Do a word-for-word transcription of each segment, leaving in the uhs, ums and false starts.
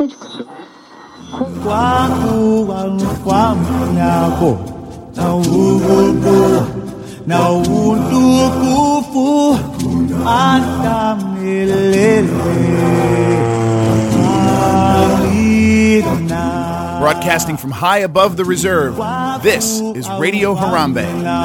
message. Broadcasting from high above the reserve, this is Radio Harambe.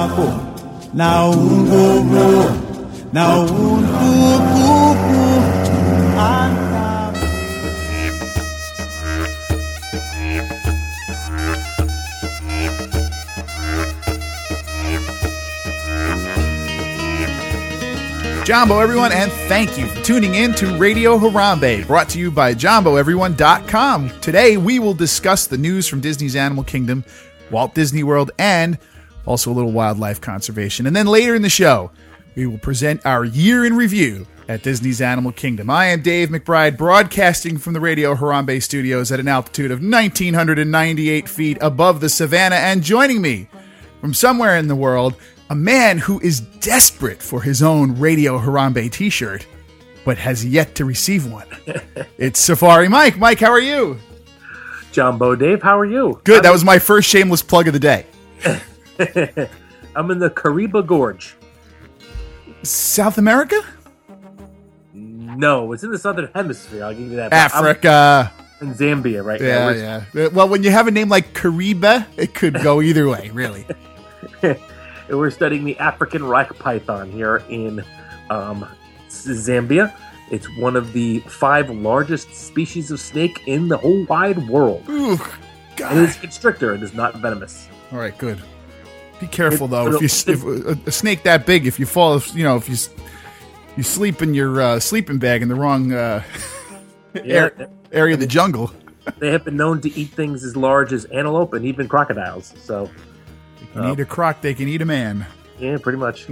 Jambo, everyone, and thank you for tuning in to Radio Harambe, brought to you by Jambo Everyone dot com. Today, we will discuss the news from Disney's Animal Kingdom, Walt Disney World, and also a little wildlife conservation. And then later in the show, we will present our year in review at Disney's Animal Kingdom. I am Dave McBride, broadcasting from the Radio Harambe studios at an altitude of one thousand nine hundred ninety-eight feet above the savannah, and joining me from somewhere in the world, a man who is desperate for his own Radio Harambe t-shirt, but has yet to receive one. It's Safari Mike. Mike, how are you? Jambo Dave, how are you? Good. I'm that was my first shameless plug of the day. I'm in the Kariba Gorge. South America? No, it's in the Southern Hemisphere. I'll give you that. Africa. I'm in Zambia right yeah, now. Yeah, Well, when you have a name like Kariba, it could go either way, really. We're studying the African rock python here in um, Zambia. It's one of the five largest species of snake in the whole wide world. Ooh, God. It is a constrictor. It is not venomous. All right, good. Be careful, It- though. it'll- If you if a, a snake that big, if you fall, if, you know, if you s- you sleep in your uh, sleeping bag in the wrong uh, Yeah, ar- area of the jungle, they have been known to eat things as large as antelope and even crocodiles. So, you can eat a croc, they can eat a man. yeah, pretty much.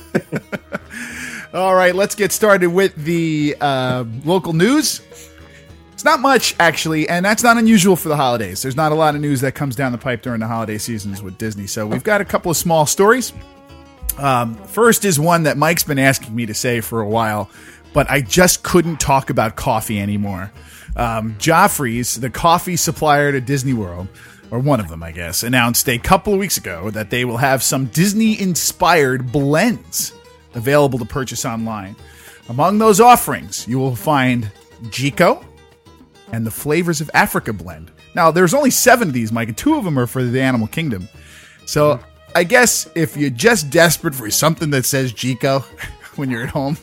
All right, let's get started with the uh, local news. It's not much, actually, and that's not unusual for the holidays. There's not a lot of news that comes down the pipe during the holiday seasons with Disney, so we've got a couple of small stories. Um, first is one that Mike's been asking me to say for a while, but I just couldn't talk about coffee anymore. Um, Joffrey's, the coffee supplier to Disney World, or one of them, I guess, announced a couple of weeks ago that they will have some Disney-inspired blends available to purchase online. Among those offerings, you will find Jiko and the Flavors of Africa blend. Now, there's only seven of these, Mike, and two of them are for the Animal Kingdom. So I guess if you're just desperate for something that says Jiko when you're at home,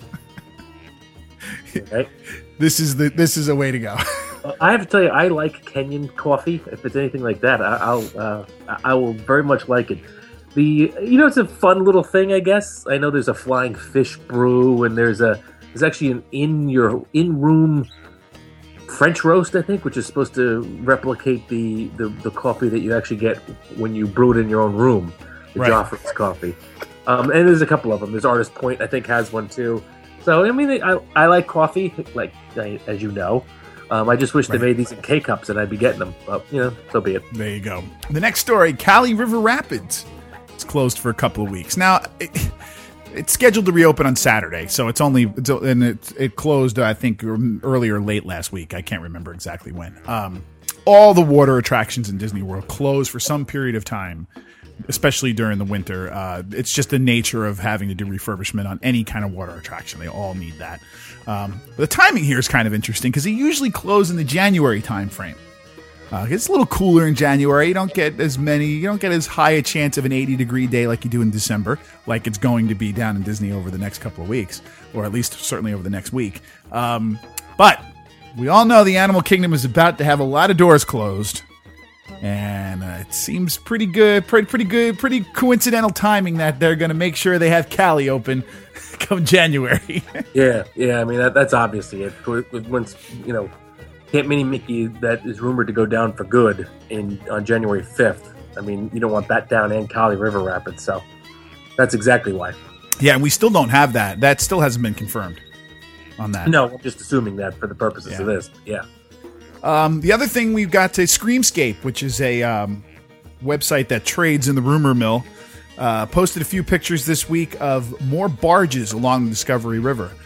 Right? this is the this is a way to go. I have to tell you, I like Kenyan coffee. If it's anything like that, I, I'll uh, I will very much like it. The you know, it's a fun little thing, I guess. I know there's a flying fish brew, and there's a there's actually an in your in room French roast, I think, which is supposed to replicate the, the, the coffee that you actually get when you brew it in your own room, the Right. Joffrey's coffee. Um, and there's a couple of them. There's Artist Point, I think, has one too. So I mean, I I like coffee, like as you know. Um, I just wish Right. they made these in K-cups and I'd be getting them. But, you know, so be it. There you go. The next story, Cali River Rapids. It's closed for a couple of weeks. Now, it, it's scheduled to reopen on Saturday, so it's only, it's, and it, it closed, I think, early or late last week. I can't remember exactly when. Um, all the water attractions in Disney World close for some period of time, especially during the winter. Uh, it's just the nature of having to do refurbishment on any kind of water attraction. They all need that. Um, the timing here is kind of interesting because they usually close in the January time frame. Uh, it's a little cooler in January. You don't get as many, you don't get as high a chance of an eighty degree day like you do in December, like it's going to be down in Disney over the next couple of weeks, or at least certainly over the next week. Um, but we all know the Animal Kingdom is about to have a lot of doors closed, and uh, it seems pretty good, pretty pretty good, pretty coincidental timing that they're going to make sure they have Cali open come January. Yeah, yeah. I mean, that, that's obviously it. Once, you know, Camp Mini Mickey, that is rumored to go down for good in on January fifth. I mean, you don't want that down in Cali River Rapids, so that's exactly why. Yeah, and we still don't have that. That still hasn't been confirmed on that. No, I'm just assuming that for the purposes Yeah. of this. Yeah. Um, the other thing we've got to Screamscape, which is a um, website that trades in the rumor mill, uh, posted a few pictures this week of more barges along the Discovery River.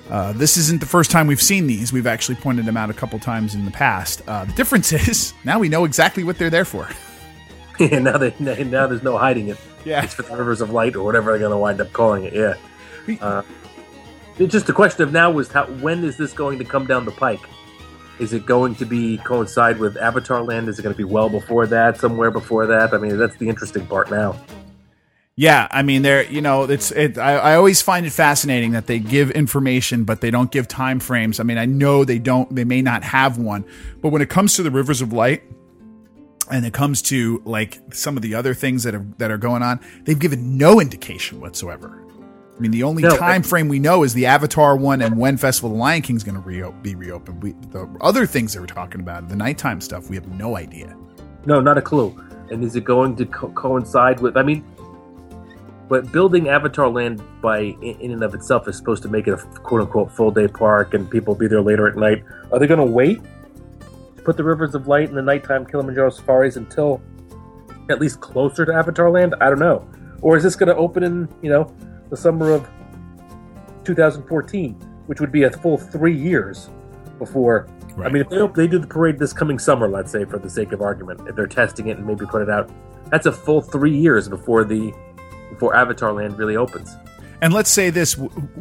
Uh, this isn't the first time we've seen these. We've actually pointed them out a couple times in the past. Uh, the difference is now we know exactly what they're there for. Yeah, now they now there's no hiding it. Yeah, it's for the Rivers of Light or whatever they're going to wind up calling it. Yeah. Uh, it's just the question of now is how when is this going to come down the pike? Is it going to be coincide with Avatar Land? Is it going to be well before that? Somewhere before that? I mean, that's the interesting part now. Yeah, I mean, they're you know, it's it. I, I always find it fascinating that they give information, but they don't give time frames. I mean, I know they don't. They may not have one, but when it comes to the Rivers of Light, and it comes to like some of the other things that are that are going on, they've given no indication whatsoever. I mean, the only no, time frame we know is the Avatar one and when Festival of the Lion King is going to re- be reopened. We, the other things they were talking about, the nighttime stuff, we have no idea. No, not a clue. And is it going to co- coincide with? I mean. But building Avatar Land by in and of itself is supposed to make it a quote-unquote full-day park and people be there later at night. Are they going to wait to put the Rivers of Light and the nighttime Kilimanjaro safaris until at least closer to Avatar Land? I don't know. Or is this going to open in, you know, the summer of two thousand fourteen, which would be a full three years before... Right. I mean, if they, they do the parade this coming summer, let's say, for the sake of argument, if they're testing it and maybe put it out, that's a full three years before the... before Avatar Land really opens. And let's say this,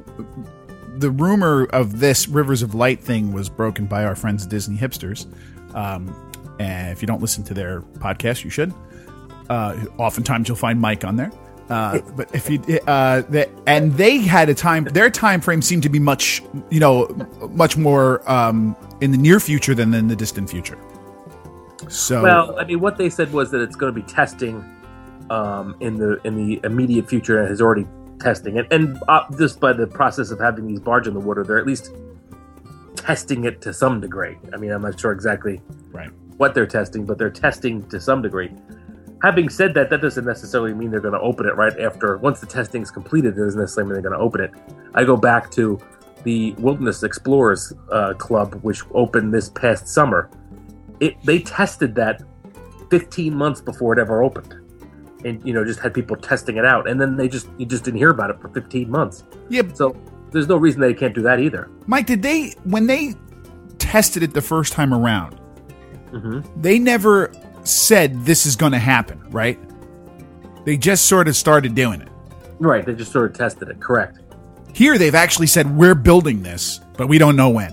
the rumor of this Rivers of Light thing was broken by our friends Disney Hipsters. Um, and if you don't listen to their podcast, you should. Uh, oftentimes you'll find Mike on there. Uh, but if you, uh, the, and they had a time, their time frame seemed to be much, you know, much more um, in the near future than in the distant future. So, well, I mean, what they said was that it's going to be testing Um, in the in the immediate future, and is already testing it, and uh, just by the process of having these barges in the water, they're at least testing it to some degree. I mean, I'm not sure exactly right. what they're testing, but they're testing to some degree. Having said that, that doesn't necessarily mean they're going to open it right after. Once the testing is completed, it doesn't necessarily mean they're going to open it. I go back to the Wilderness Explorers uh, Club, which opened this past summer. It they tested that fifteen months before it ever opened. And, you know, just had people testing it out. And then they just, you just didn't hear about it for fifteen months. Yep. So there's no reason they can't do that either. Mike, did they, when they tested it the first time around, mm-hmm. they never said this is going to happen, right? They just sort of started doing it. Right. They just sort of tested it. Correct. Here they've actually said, we're building this, but we don't know when.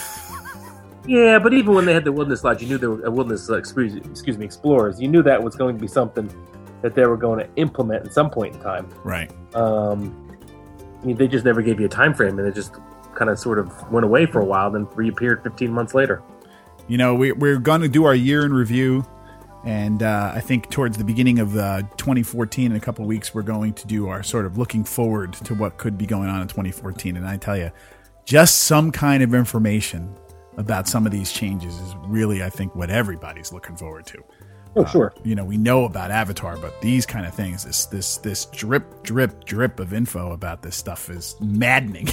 Yeah, but even when they had the Wilderness Lodge, you knew there were, uh, Wilderness, uh, excuse, excuse me, Explorers, you knew that was going to be something that they were going to implement at some point in time. Right. Um, I mean, they just never gave you a time frame, and it just kind of sort of went away for a while, then reappeared fifteen months later. You know, we, we're going to do our year in review, and uh, I think towards the beginning of uh, twenty fourteen, in a couple of weeks, we're going to do our sort of looking forward to what could be going on in twenty fourteen. And I tell you, just some kind of information about some of these changes is really, I think, what everybody's looking forward to. Oh, sure. Uh, you know, we know about Avatar, but these kind of things, this this this drip, drip, drip of info about this stuff is maddening.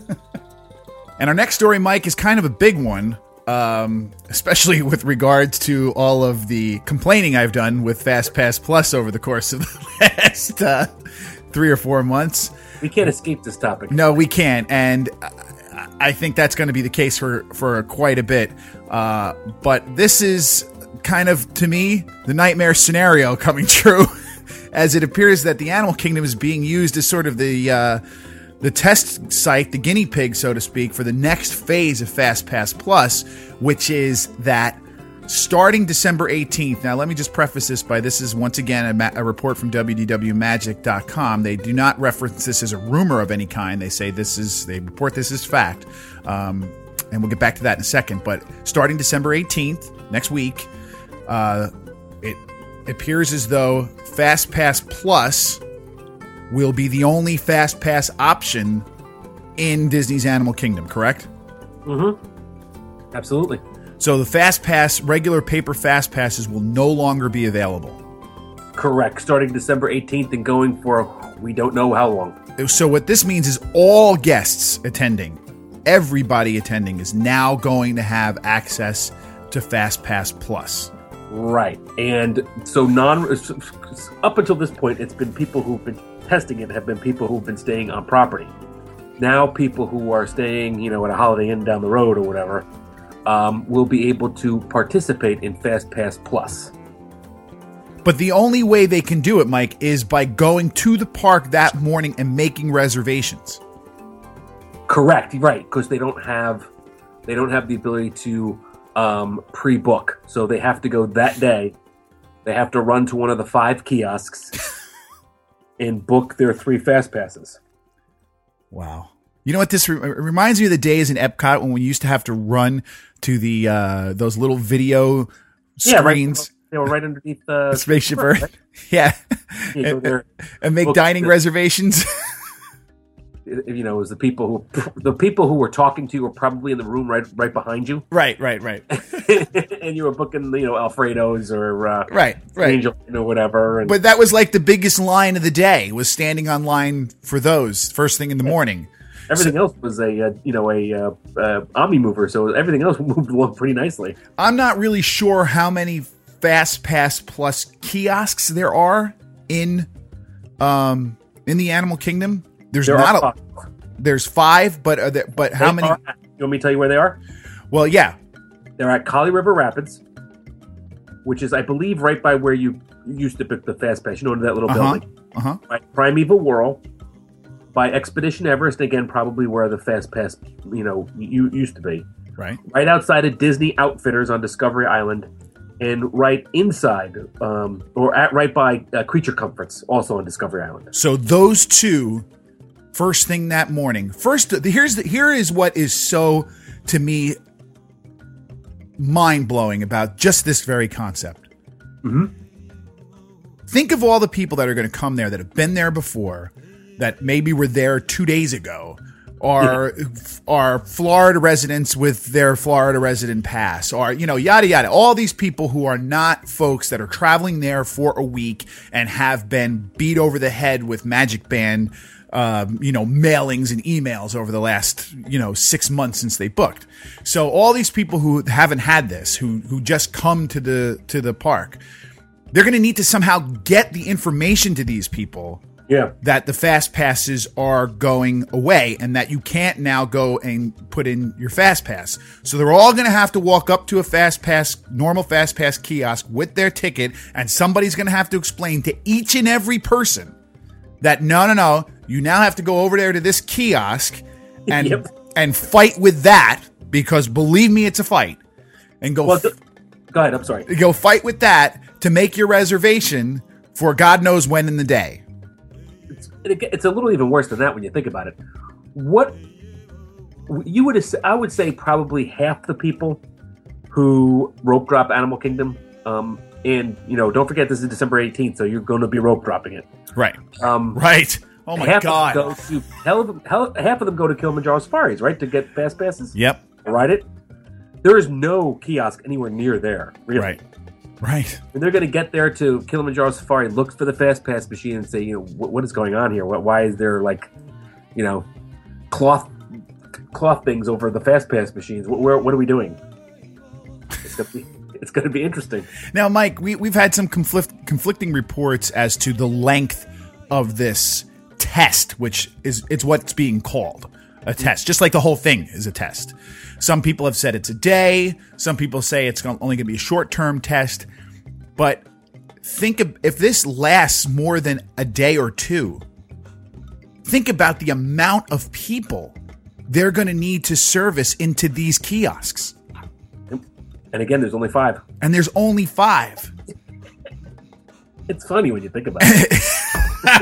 And our next story, Mike, is kind of a big one, um, especially with regards to all of the complaining I've done with FastPass Plus over the course of the last uh, three or four months. We can't escape this topic. No, we can't. And I think that's going to be the case for, for quite a bit. Uh, but this is kind of, to me, the nightmare scenario coming true, as it appears that the Animal Kingdom is being used as sort of the uh, the test site, the guinea pig, so to speak, for the next phase of FastPass Plus, which is that starting December eighteenth. Now, let me just preface this by this is once again a, ma- a report from W D W magic dot com. They do not reference this as a rumor of any kind. They say this is they report this as fact, um, and we'll get back to that in a second. But starting December eighteenth, next week. Uh, it appears as though FastPass Plus will be the only FastPass option in Disney's Animal Kingdom, correct? Mm-hmm. Absolutely. So the FastPass, regular paper FastPasses will no longer be available. Correct. Starting December eighteenth and going for we don't know how long. So what this means is all guests attending, everybody attending is now going to have access to FastPass Plus. Right. And so non up until this point, it's been people who've been testing it have been people who've been staying on property. now people who are staying, you know, at a Holiday Inn down the road or whatever, um, will be able to participate in FastPass Plus. But the only way they can do it, Mike, is by going to the park that morning and making reservations. Correct, right? Because they don't have they don't have the ability to um, pre-book, so they have to go that day. They have to run to one of the five kiosks and book their three fast passes. Wow. You know what this re- reminds me of the days in Epcot when we used to have to run to the uh, those little video screens. Yeah, right. They were right underneath the Spaceship Earth. Right? Yeah. You and, there, and make dining the, reservations. You know, it was the people who the people who were talking to you were probably in the room right right behind you. Right, right, right. And you were booking, you know, Alfredo's or uh, right, right, Angel or whatever. And, but that was like the biggest line of the day was standing on line for those first thing in the morning. Everything so, else was a uh, you know a uh, uh, Omni mover, so everything else moved along pretty nicely. I'm not really sure how many FastPass Plus kiosks there are in um in the Animal Kingdom. There's there not a five. There's five, but are there, but how they many? Are, you want me to tell you where they are? Well, yeah, they're at Kali River Rapids, which is, I believe, right by where you used to pick the FastPass. You know, that little uh-huh. building. Uh huh. By Primeval Whirl, by Expedition Everest, again, probably where the FastPass, you know, you used to be. Right. Right outside of Disney Outfitters on Discovery Island. And right inside, um, or at right by uh, Creature Comforts, also on Discovery Island. So those two, first thing that morning. First, here's the, here is what is so to me mind blowing about just this very concept. Mm-hmm. Think of all the people that are going to come there that have been there before, that maybe were there two days ago. Are yeah. are Florida residents with their Florida resident pass, or, you know, yada yada. All these people who are not folks that are traveling there for a week and have been beat over the head with Magic Band, um, you know, mailings and emails over the last, you know, six months since they booked. So all these people who haven't had this, who who just come to the to the park, they're going to need to somehow get the information to these people. Yeah. That the fast passes are going away and that you can't now go and put in your fast pass. So they're all going to have to walk up to a fast pass, normal fast pass kiosk with their ticket, and somebody's going to have to explain to each and every person that no, no, no, you now have to go over there to this kiosk and yep. and fight with that, because believe me, it's a fight. And go, well, th- go ahead. I'm sorry. Go fight with that to make your reservation for God knows when in the day. It's a little even worse than that when you think about it. What you would, I would say, probably half the people who rope drop Animal Kingdom, um, and you know, don't forget this is December eighteenth, so you're going to be rope dropping it, right? Um, right. Oh my half god! Of them go to, hell of them, hell, half of them go to Kilimanjaro Safaris, right, to get fast passes. Yep. Ride it. There is no kiosk anywhere near there, really. Right. Right. And they're going to get there to Kilimanjaro Safari, look for the fast pass machine, and say, you know, what, what is going on here? Why is there, like, you know, cloth cloth things over the fast pass machines? What, where, what are we doing? It's going to be, it's going to be interesting. Now, Mike, we, we've had some conflict, conflicting reports as to the length of this test, which is it's what's being called a test, just like the whole thing is a test. Some people have said it's a day. Some people say it's only going to be a short-term test. But think of, if this lasts more than a day or two, think about the amount of people they're going to need to service into these kiosks. And again, there's only five. And there's only five. It's funny when you think about it.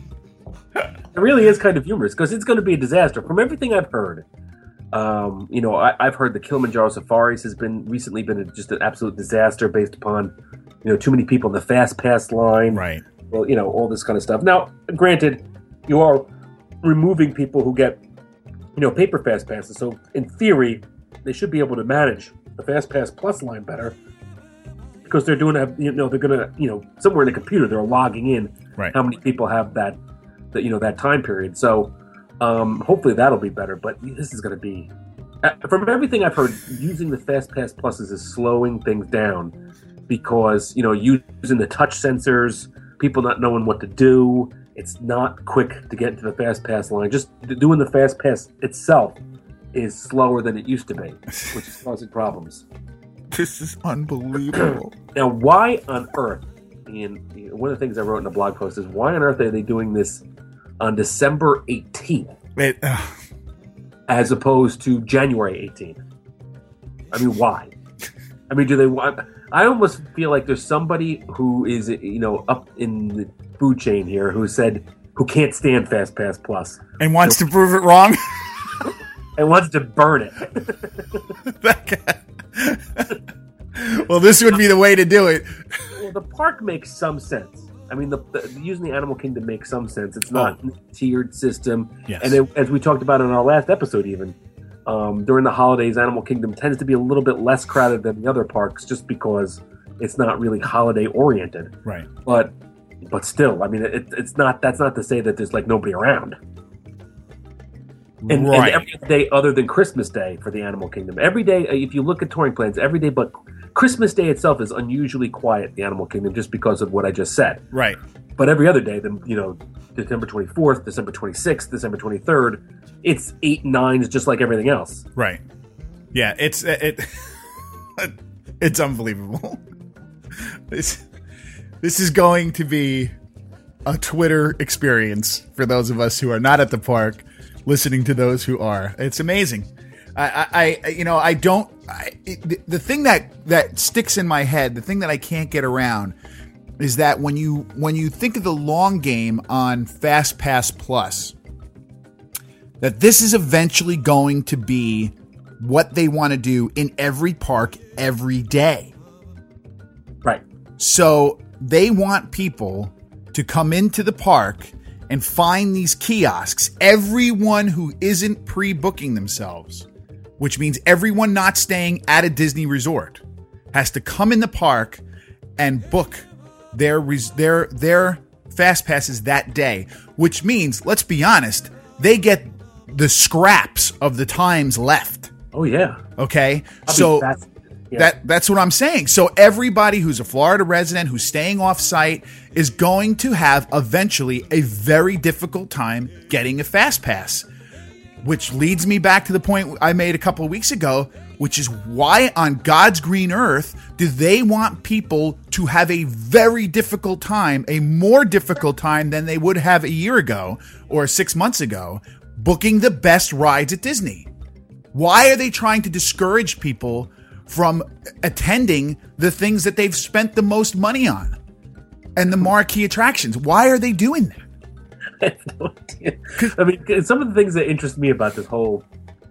It really is kind of humorous because it's going to be a disaster. From everything I've heard, um, you know, I, I've heard the Kilimanjaro Safaris has been recently been a, just an absolute disaster based upon, you know, too many people in the fast pass line. Right. Well, you know, all this kind of stuff. Now, granted, you are removing people who get, you know, paper fast passes. So in theory, they should be able to manage the Fast Pass Plus line better because they're doing, you know, they're going to, you know, somewhere in the computer, they're logging in right. how many people have that, that, you know, that time period. So um, hopefully that'll be better. But this is going to be, from everything I've heard, using the Fast Pass Pluses is slowing things down because, you know, using the touch sensors, people not knowing what to do, It's not quick to get into the fast pass line. Just doing the fast pass itself is slower than it used to be, which is causing problems. This is unbelievable. Now, why on earth? And one of the things I wrote in a blog post is why on earth are they doing this on December eighteenth It, uh, as opposed to January eighteenth? I mean, why? I mean, do they want? I almost feel like there's somebody who is, you know, up in the food chain here who said who can't stand Fast Pass Plus and wants to prove it wrong. and wants to burn it. That guy. Well, this would be the way to do it. Well, the park makes some sense. I mean, the, the using the Animal Kingdom makes some sense. It's not Oh. a tiered system, Yes. and it, as we talked about in our last episode, even um, during the holidays, Animal Kingdom tends to be a little bit less crowded than the other parks, just because it's not really holiday oriented. Right. But but still, I mean, it, it's not. That's not to say that there's like nobody around. And, right. and every day other than Christmas Day for the Animal Kingdom. Every day, uh, if you look at touring plans, every day but Christmas Day itself is unusually quiet, the Animal Kingdom, just because of what I just said. Right. But every other day, then you know, December twenty-fourth, December twenty-sixth, December twenty-third, it's eight nines just like everything else. Right. Yeah, it's it. It's unbelievable. This this is going to be a Twitter experience for those of us who are not at the park, listening to those who are. It's amazing. I, I, I you know, I don't. I, it, the thing that that sticks in my head, the thing that I can't get around, is that when you when you think of the long game on Fast Pass Plus, that this is eventually going to be what they want to do in every park every day. Right. So they want people to come into the park and find these kiosks. Everyone who isn't pre-booking themselves, which means everyone not staying at a Disney resort, has to come in the park and book their res- their their fast passes that day. Which means, let's be honest, they get the scraps of the times left. Oh yeah. Okay, I'll be so. fascinated. Yeah. That that's what I'm saying. So everybody who's a Florida resident who's staying off site is going to have eventually a very difficult time getting a fast pass, which leads me back to the point I made a couple of weeks ago, which is why on God's green earth do they want people to have a very difficult time, a more difficult time than they would have a year ago or six months ago, booking the best rides at Disney? Why are they trying to discourage people from attending the things that they've spent the most money on and the marquee attractions? Why are they doing that? I have no idea. I mean, some of the things that interest me about this whole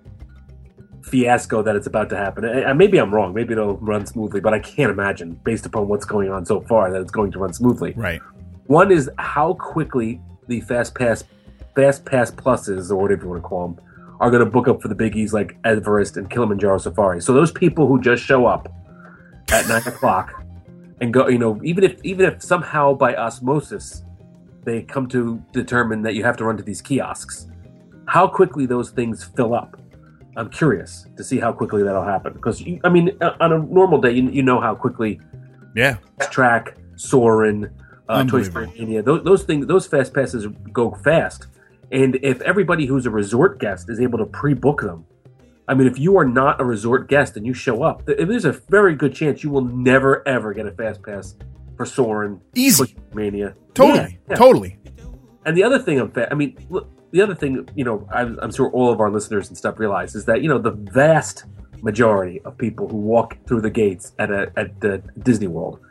fiasco that it's about to happen, and maybe I'm wrong, maybe it'll run smoothly, but I can't imagine, based upon what's going on so far, that it's going to run smoothly. Right. One is how quickly the Fast Pass, Fast Pass Pluses, or whatever you want to call them, are going to book up for the biggies like Everest and Kilimanjaro Safari. So those people who just show up at nine o'clock and go, you know, even if even if somehow by osmosis they come to determine that you have to run to these kiosks, how quickly those things fill up. I'm curious to see how quickly that'll happen. Because, you, I mean, on a normal day, you, you know how quickly Yeah. Track, Soarin', uh, Toy Story Mania, those, those things, those fast passes go fast. And if everybody who's a resort guest is able to pre-book them, I mean, if you are not a resort guest and you show up, there's a very good chance you will never, ever get a fast pass for Soarin', Easy. Mania. Totally. Yeah, yeah. Totally. And the other thing, I'm fa- I mean, look, the other thing, you know, I'm, I'm sure all of our listeners and stuff realize is that, you know, the vast majority of people who walk through the gates at a, at uh, Disney World,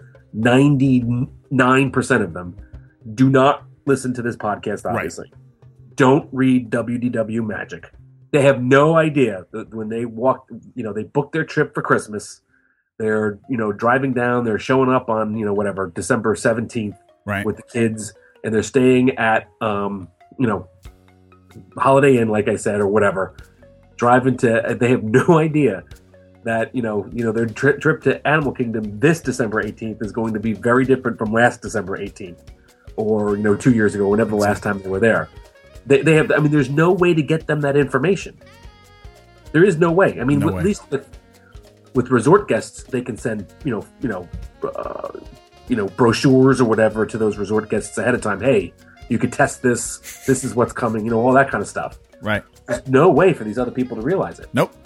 ninety-nine percent of them do not listen to this podcast, obviously. Right. Don't read W D W Magic. They have no idea that when they walk, you know, they book their trip for Christmas. They're, you know, driving down, they're showing up on, you know, whatever, December seventeenth right. with the kids, and they're staying at, um, you know, Holiday Inn, like I said, or whatever, driving to, they have no idea that, you know, you know, their tri- trip to Animal Kingdom this December eighteenth is going to be very different from last December eighteenth or, you know, two years ago, whenever the last time they were there. They, they have, I mean, there's no way to get them that information. There is no way. I mean, no with, way. at least with with resort guests, they can send, you know, you know, uh, you know, brochures or whatever to those resort guests ahead of time. Hey, You could test this. This is what's coming. You know, all that kind of stuff. Right. There's no way for these other people to realize it. Nope.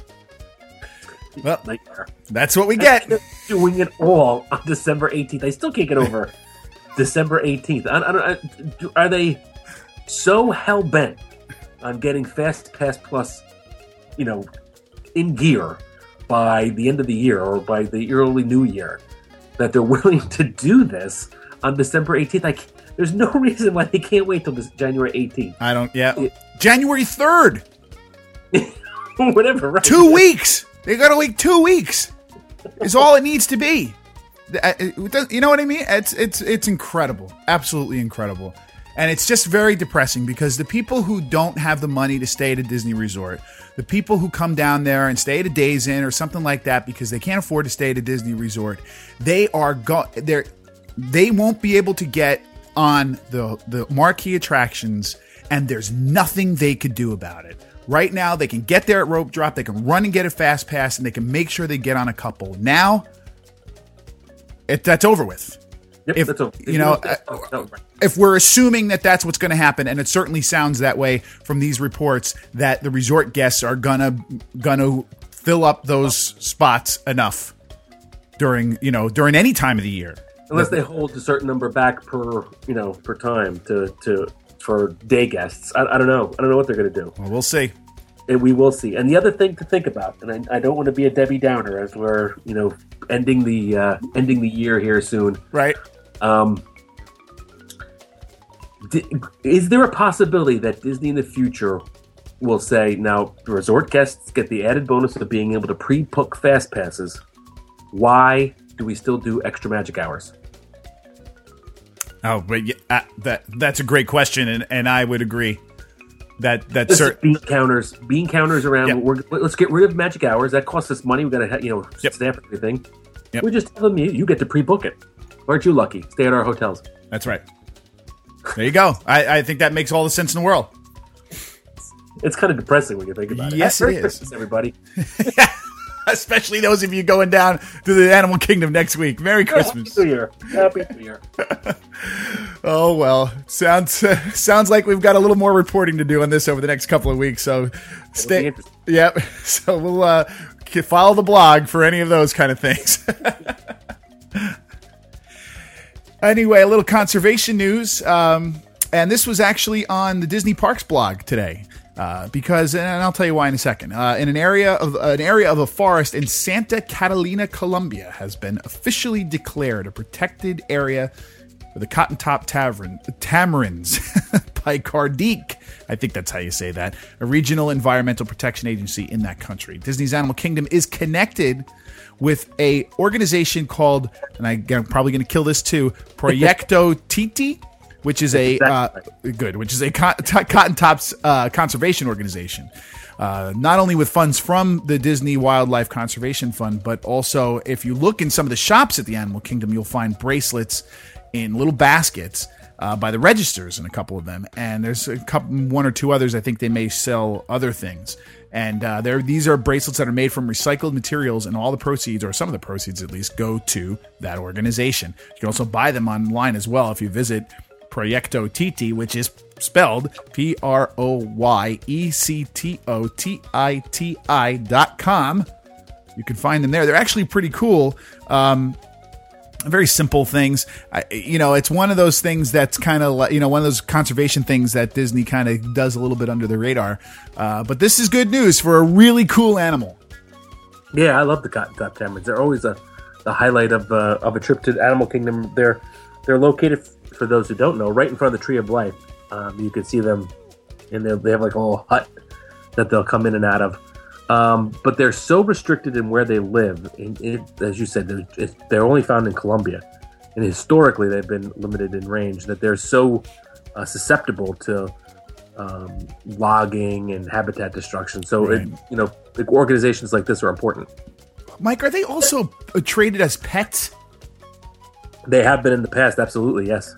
Well, Nightmare. That's what we get. They're doing it all on December eighteenth. I still can't get over December eighteenth. I, I don't, I, are they so hell bent on getting Fast Pass Plus, you know, in gear by the end of the year or by the early new year that they're willing to do this on December eighteenth? Like, there's no reason why they can't wait till this January eighteenth. I don't. Yeah, it, January third. Whatever. Right? Two weeks. They got to wait two weeks. Is all it needs to be. You know what I mean? It's it's it's incredible, absolutely incredible, and it's just very depressing because the people who don't have the money to stay at a Disney resort, the people who come down there and stay at a Days Inn or something like that because they can't afford to stay at a Disney resort, they are go they they won't be able to get on the the marquee attractions, and there's nothing they could do about it. Right now, they can get there at rope drop, they can run and get a fast pass, and they can make sure they get on a couple. Now, it, that's over with. Yep, if, that's over. You know, uh, if we're assuming that that's what's going to happen, and it certainly sounds that way from these reports, that the resort guests are gonna gonna fill up those spots enough during you know during any time of the year, unless they hold a certain number back per you know per time to to. for day guests. I, I don't know. I don't know what they're going to do. Well, we'll see. And we will see. And the other thing to think about, and I, I don't want to be a Debbie Downer as we're, you know, ending the uh, ending the year here soon. Right. Um, di- is there a possibility that Disney in the future will say, now, resort guests get the added bonus of being able to pre-book fast passes. Why do we still do extra magic hours? Oh, but yeah, uh, that that's a great question, and, and I would agree that that's certain bean counters, bean counters around. Yep. We're, let's get rid of magic hours. That costs us money. We got to you know yep. stamp everything. Yep. We just tell them you, you get to pre-book it. Aren't you lucky? Stay at our hotels. That's right. There you go. I, I think that makes all the sense in the world. It's kind of depressing when you think about it. Yes, Merry it is. Christmas, everybody. Especially those of you going down to the Animal Kingdom next week. Merry Christmas. Happy New Year. Happy New Year. Oh, well. Sounds uh, sounds like we've got a little more reporting to do on this over the next couple of weeks. So stay. Yep. So we'll uh, follow the blog for any of those kind of things. Anyway, a little conservation news. Um, and this was actually on the Disney Parks blog today. Uh, because, and I'll tell you why in a second. Uh, in an area of an area of a forest in Santa Catalina, Colombia, has been officially declared a protected area for the cotton top tavern, tamarins by Cardique. I think that's how you say that. A regional environmental protection agency in that country. Disney's Animal Kingdom is connected with a organization called, and I, I'm probably going to kill this too, Proyecto Titi. Which is a uh, good, which is a co- t- Cotton Tops uh, conservation organization. Uh, not only with funds from the Disney Wildlife Conservation Fund, but also if you look in some of the shops at the Animal Kingdom, you'll find bracelets in little baskets uh, by the registers in a couple of them. And there's a couple, one or two others. I think they may sell other things. And uh, there, these are bracelets that are made from recycled materials, and all the proceeds, or some of the proceeds at least, go to that organization. You can also buy them online as well if you visit Proyecto Titi, which is spelled P R O Y E C T O T I T I dot com. You can find them there. They're actually pretty cool. Um, very simple things. I, you know, it's one of those things that's kind of like, you know, one of those conservation things that Disney kind of does a little bit under the radar. Uh, but this is good news for a really cool animal. Yeah, I love the cotton top tamarins. They're always a the highlight of uh, of a trip to Animal Kingdom. They're they're located, for those who don't know, right in front of the Tree of Life. Um, you can see them, and they have like a little hut that they'll come in and out of. Um, but they're so restricted in where they live. And it, as you said, they're, they're only found in Colombia, and historically they've been limited in range. That they're so uh, susceptible to um, logging and habitat destruction. So, right. it, you know, like organizations like this are important. Mike, are they also traded as pets? They have been in the past, absolutely, yes.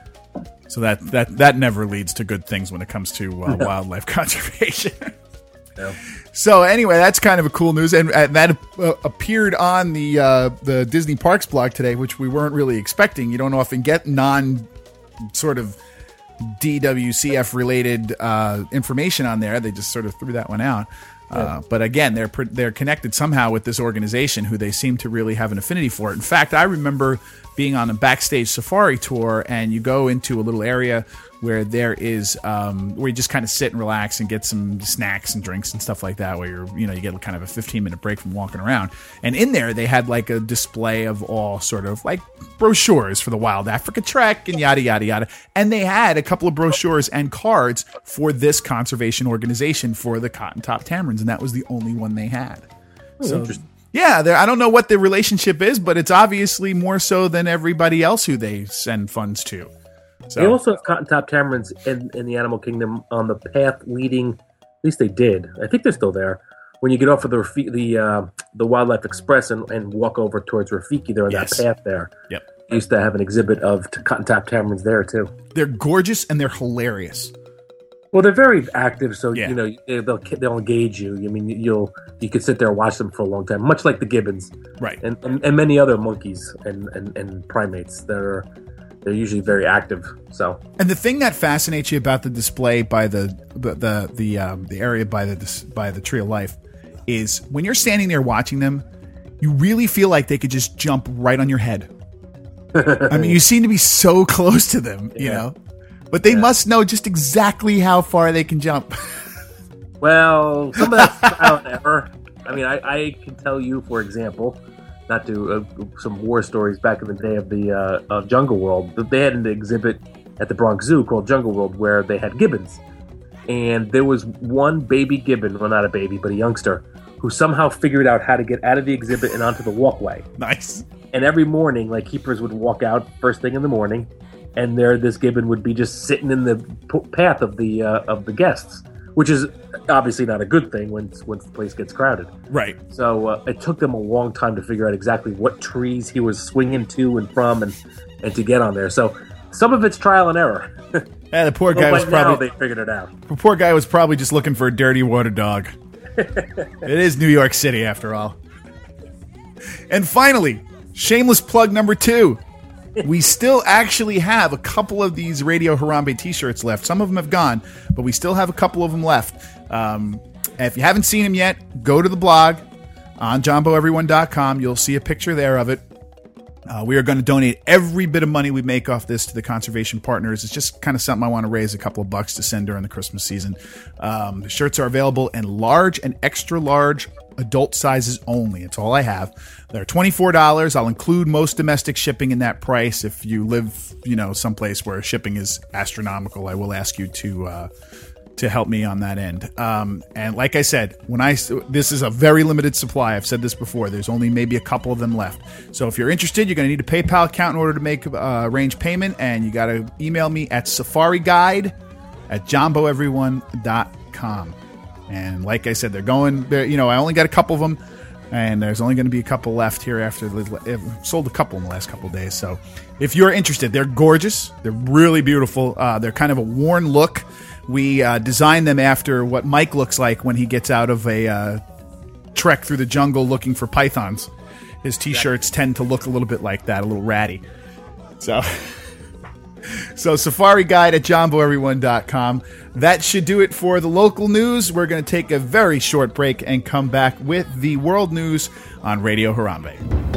So that that, that never leads to good things when it comes to uh, no. wildlife conservation. No. So anyway, that's kind of a cool news, and, and that uh, appeared on the uh, the Disney Parks blog today, which we weren't really expecting. You don't often get non sort of D W C F related uh, information on there. They just sort of threw that one out. Yeah. Uh, but again, they're they're connected somehow with this organization who they seem to really have an affinity for. In fact, I remember being on a backstage safari tour, and you go into a little area where there is um, where you just kind of sit and relax and get some snacks and drinks and stuff like that. Where you're you know you get kind of a fifteen minute break from walking around. And in there, they had like a display of all sort of like brochures for the Wild Africa Trek and yada yada yada. And they had a couple of brochures and cards for this conservation organization for the cotton top tamarins, and that was the only one they had. Oh, so, interesting. Yeah, I don't know what the relationship is, but it's obviously more so than everybody else who they send funds to. So. They also have cotton top tamarins in, in the animal kingdom on the path leading. At least they did. I think they're still there. When you get off of the the uh, the Wildlife Express and, and walk over towards Rafiki, they're on yes. that path there. Yep. They used to have an exhibit of t- cotton top tamarins there too. They're gorgeous and they're hilarious. Well, they're very active, so yeah. you know they'll they'll engage you. I mean, you'll you could sit there and watch them for a long time, much like the gibbons, right? And and, and many other monkeys and, and, and primates that are. They're usually very active. So, and the thing that fascinates you about the display by the the the the, um, the area by the by the Tree of Life is when you're standing there watching them, you really feel like they could just jump right on your head. I mean, you seem to be so close to them, you yeah. know, but they yeah. must know just exactly how far they can jump. Well, some of that's trial and error. I mean, I, I can tell you, for example. Not to uh, some war stories back in the day of the uh, of Jungle World. They had an exhibit at the Bronx Zoo called Jungle World where they had gibbons, and there was one baby gibbon, well, not a baby, but a youngster, who somehow figured out how to get out of the exhibit and onto the walkway. Nice. And every morning, like keepers would walk out first thing in the morning, and there this gibbon would be just sitting in the path of the uh, of the guests, which is obviously not a good thing once once the place gets crowded. Right. So uh, it took them a long time to figure out exactly what trees he was swinging to and from and, and to get on there. So some of it's trial and error. Yeah, the poor guy well, was probably... now they figured it out. The poor guy was probably just looking for a dirty water dog. It is New York City, after all. And finally, shameless plug number two. We still actually have a couple of these Radio Harambe t-shirts left. Some of them have gone, but we still have a couple of them left. Um, and if you haven't seen them yet, go to the blog on jombo everyone dot com. You'll see a picture there of it. Uh, we are going to donate every bit of money we make off this to the conservation partners. It's just kind of something I want to raise a couple of bucks to send during the Christmas season. Um, the shirts are available in large and extra large adult sizes only. It's all I have. They're twenty-four dollars. I'll include most domestic shipping in that price. If you live, you know, someplace where shipping is astronomical, I will ask you to uh, to help me on that end. Um, and like I said, when I this is a very limited supply. I've said this before. There's only maybe a couple of them left. So if you're interested, you're going to need a PayPal account in order to make uh, arrange payment, and you got to email me at safariguide at jombo everyone dot com. And like I said, they're going. They're, you know, I only got a couple of them, and there's only going to be a couple left here after I've sold a couple in the last couple of days. So if you're interested, they're gorgeous. They're really beautiful. Uh, they're kind of a worn look. We uh, designed them after what Mike looks like when he gets out of a uh, trek through the jungle looking for pythons. His t-shirts tend to look a little bit like that, a little ratty. So, so Safari Guide at jombo everyone dot com. That should do it for the local news. We're going to take a very short break and come back with the world news on Radio Harambe.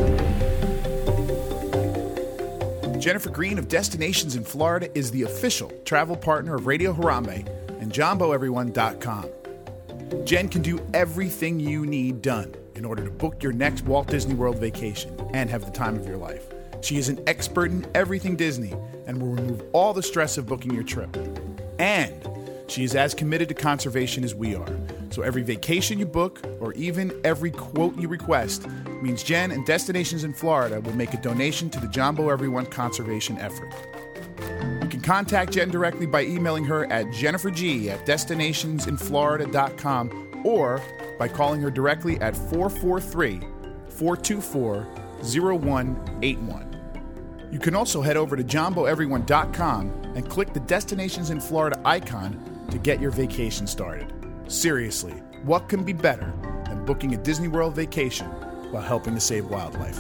Jennifer Green of Destinations in Florida is the official travel partner of Radio Harambe and jombo everyone dot com. Jen can do everything you need done in order to book your next Walt Disney World vacation and have the time of your life. She is an expert in everything Disney and will remove all the stress of booking your trip. And she is as committed to conservation as we are. So every vacation you book, or even every quote you request, means Jen and Destinations in Florida will make a donation to the Jombo Everyone conservation effort. You can contact Jen directly by emailing her at jenniferg at destinations in florida dot com or by calling her directly at four four three, four two four, zero one eight one. You can also head over to jombo everyone dot com and click the Destinations in Florida icon to get your vacation started. Seriously, what can be better than booking a Disney World vacation while helping to save wildlife?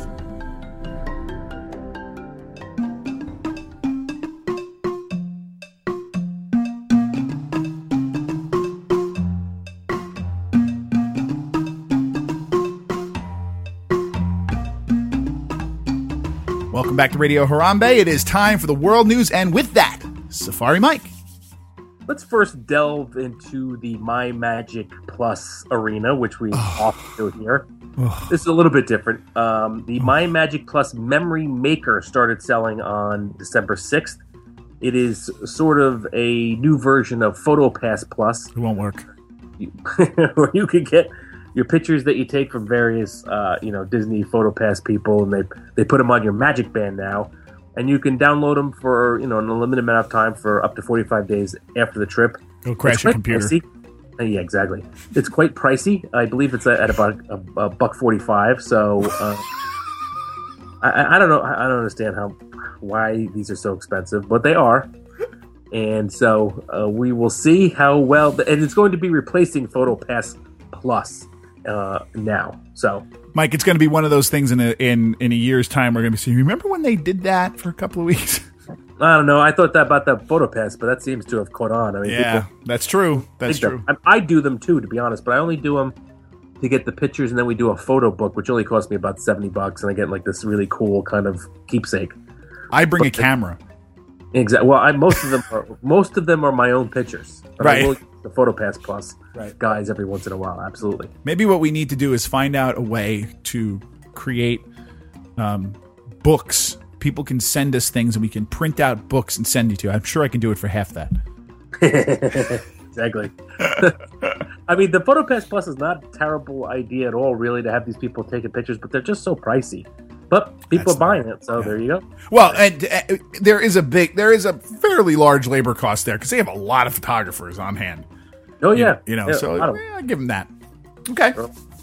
Welcome back to Radio Harambe. It is time for the world news, and with that, Safari Mike. Let's first delve into the My Magic Plus arena, which we often do here. This is a little bit different. Um, the My Magic Plus Memory Maker started selling on December sixth. It is sort of a new version of PhotoPass Plus. It won't work. Where you can get your pictures that you take from various, uh, you know, Disney PhotoPass people, and they they put them on your Magic Band now, and you can download them for, you know, an unlimited amount of time for up to forty-five days after the trip. It'll crash your computer. Pricey. Uh, yeah, exactly. It's quite pricey. I believe it's at about a, a buck forty-five. So uh, I, I don't know. I don't understand how why these are so expensive, but they are. And so uh, we will see how well, and it's going to be replacing PhotoPass Plus uh, now. So, Mike, it's going to be one of those things in a in in a year's time. We're going to be saying, remember when they did that for a couple of weeks? I don't know. I thought that about that PhotoPass, but that seems to have caught on. I mean, yeah, people, that's true. That's true. I, I do them too, to be honest, but I only do them to get the pictures, and then we do a photo book, which only costs me about seventy bucks, and I get like this really cool kind of keepsake. I bring but, a camera. Exactly. Well, I, most of them are most of them are my own pictures. But right. I will use the PhotoPass Plus right. guys every once in a while. Absolutely. Maybe what we need to do is find out a way to create um, books. People can send us things, and we can print out books and send you to. I'm sure I can do it for half that. Exactly. I mean, the PhotoPass Plus is not a terrible idea at all, really, to have these people taking pictures, but they're just so pricey. But people That's are buying it, so yeah. There you go. Well, and uh, there is a big, there is a fairly large labor cost there because they have a lot of photographers on hand. Oh yeah, you, you know, yeah, so yeah, I give them that. Okay.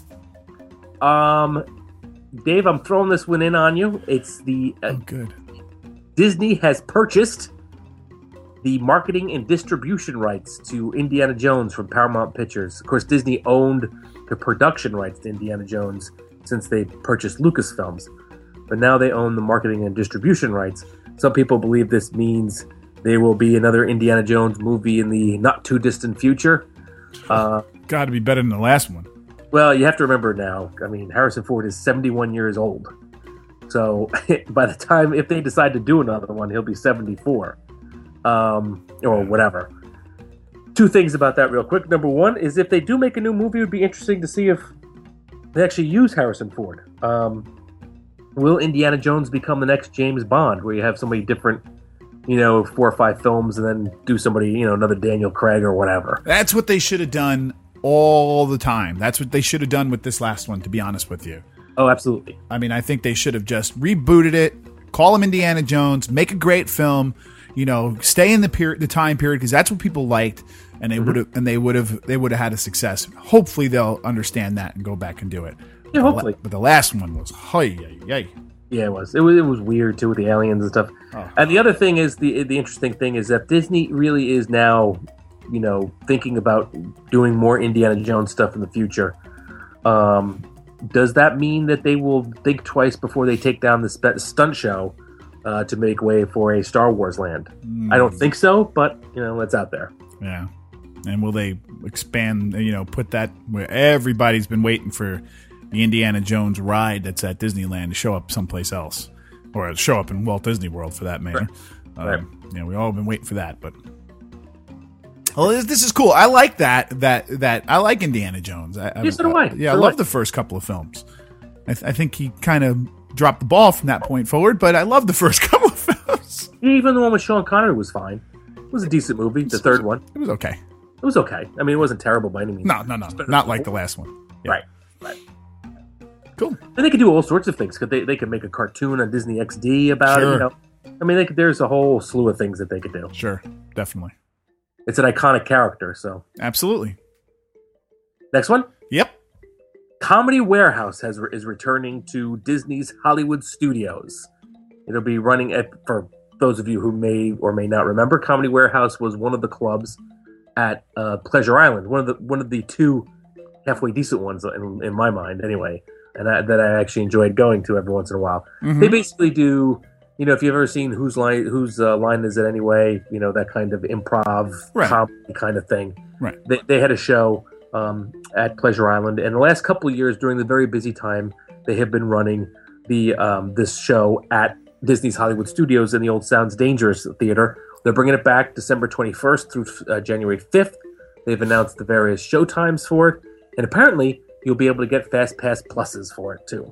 Um, Dave, I'm throwing this one in on you. It's the uh, oh good. Disney has purchased the marketing and distribution rights to Indiana Jones from Paramount Pictures. Of course, Disney owned the production rights to Indiana Jones since they purchased Lucasfilms. But now they own the marketing and distribution rights. Some people believe this means there will be another Indiana Jones movie in the not-too-distant future. Uh, Got to be better than the last one. Well, you have to remember now, I mean, Harrison Ford is seventy-one years old. So by the time, if they decide to do another one, he'll be seventy-four. Um, or whatever. Two things about that real quick. Number one is if they do make a new movie, it would be interesting to see if they actually use Harrison Ford. Um... Will Indiana Jones become the next James Bond, where you have somebody different, you know, four or five films, and then do somebody, you know, another Daniel Craig or whatever? That's what they should have done all the time. That's what they should have done with this last one, to be honest with you. Oh, absolutely. I mean, I think they should have just rebooted it, call him Indiana Jones, make a great film, you know, stay in the period, the time period, because that's what people liked, and they mm-hmm. would have, and they would have, they would have had a success. Hopefully, they'll understand that and go back and do it. Yeah, hopefully. But the last one was, hey, hey, hey. Yeah, it was. It was. It was weird too with the aliens and stuff. Oh. And the other thing is the the interesting thing is that Disney really is now, you know, thinking about doing more Indiana Jones stuff in the future. Um, does that mean that they will think twice before they take down the spe- stunt show uh, to make way for a Star Wars land? Mm. I don't think so, but you know, it's out there. Yeah. And will they expand? You know, put that where everybody's been waiting for the Indiana Jones ride that's at Disneyland to show up someplace else, or show up in Walt Disney World for that matter. Right. Um, right. You know, we all have been waiting for that, but well, this, this is cool. I like that. That that I like Indiana Jones. I, yes, so do I. I yeah, so I love the first couple of films. I, th- I think he kind of dropped the ball from that point forward, but I love the first couple of films. Even the one with Sean Connery was fine. It was a decent movie. The third one. It was okay. It was okay. I mean, it wasn't terrible by any means. No, no, no, not like the last one. Yeah. Right. Right. Cool. And they could do all sorts of things. Could they? They could make a cartoon on Disney X D about sure. it. You know, I mean, they could, there's a whole slew of things that they could do. Sure, definitely. It's an iconic character, so absolutely. Next one. Yep. Comedy Warehouse has is returning to Disney's Hollywood Studios. It'll be running at, for those of you who may or may not remember, Comedy Warehouse was one of the clubs at uh, Pleasure Island. One of the one of the two halfway decent ones in, in my mind, anyway. And I, that I actually enjoyed going to every once in a while. Mm-hmm. They basically do, you know, if you've ever seen Whose Line, whose uh, line is it anyway? You know, that kind of improv right. comedy kind of thing. Right. They, they had a show um, at Pleasure Island, and the last couple of years, during the very busy time, they have been running the um, this show at Disney's Hollywood Studios in the old Sounds Dangerous Theater. They're bringing it back December twenty-first through uh, January fifth. They've announced the various show times for it, and apparently you'll be able to get Fast Pass Pluses for it too.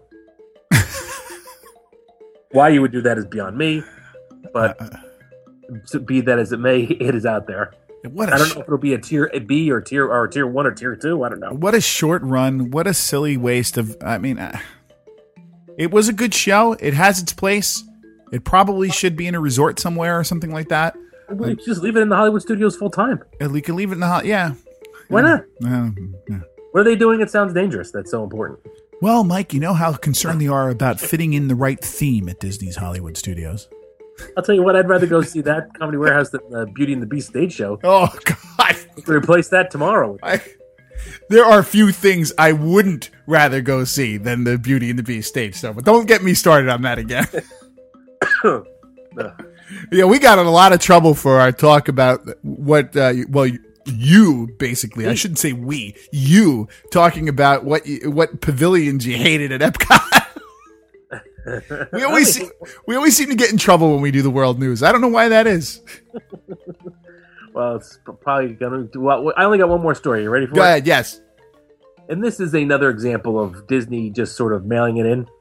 Why you would do that is beyond me, but uh, be that as it may, it is out there. What I don't sh- know if it'll be a tier a B or tier or tier one or tier two. I don't know. What a short run! What a silly waste of. I mean, uh, it was a good show. It has its place. It probably should be in a resort somewhere or something like that. Like, just leave it in the Hollywood Studios full time. We can leave it in the ho- yeah. Why not? Uh, yeah. What are they doing? It sounds dangerous. That's so important. Well, Mike, you know how concerned they are about fitting in the right theme at Disney's Hollywood Studios. I'll tell you what, I'd rather go see that Comedy Warehouse than the Beauty and the Beast stage show. Oh, God. We can replace that tomorrow. I, there are few things I wouldn't rather go see than the Beauty and the Beast stage show, but don't get me started on that again. Yeah, we got in a lot of trouble for our talk about what, uh, well, you basically, I shouldn't say we, you talking about what you, what pavilions you hated at Epcot. we always see, we always seem to get in trouble when we do the world news. I don't know why that is. Well, it's probably gonna do. Well, I only got one more story. You ready for Go it? ahead. Yes. And this is another example of Disney just sort of mailing it in.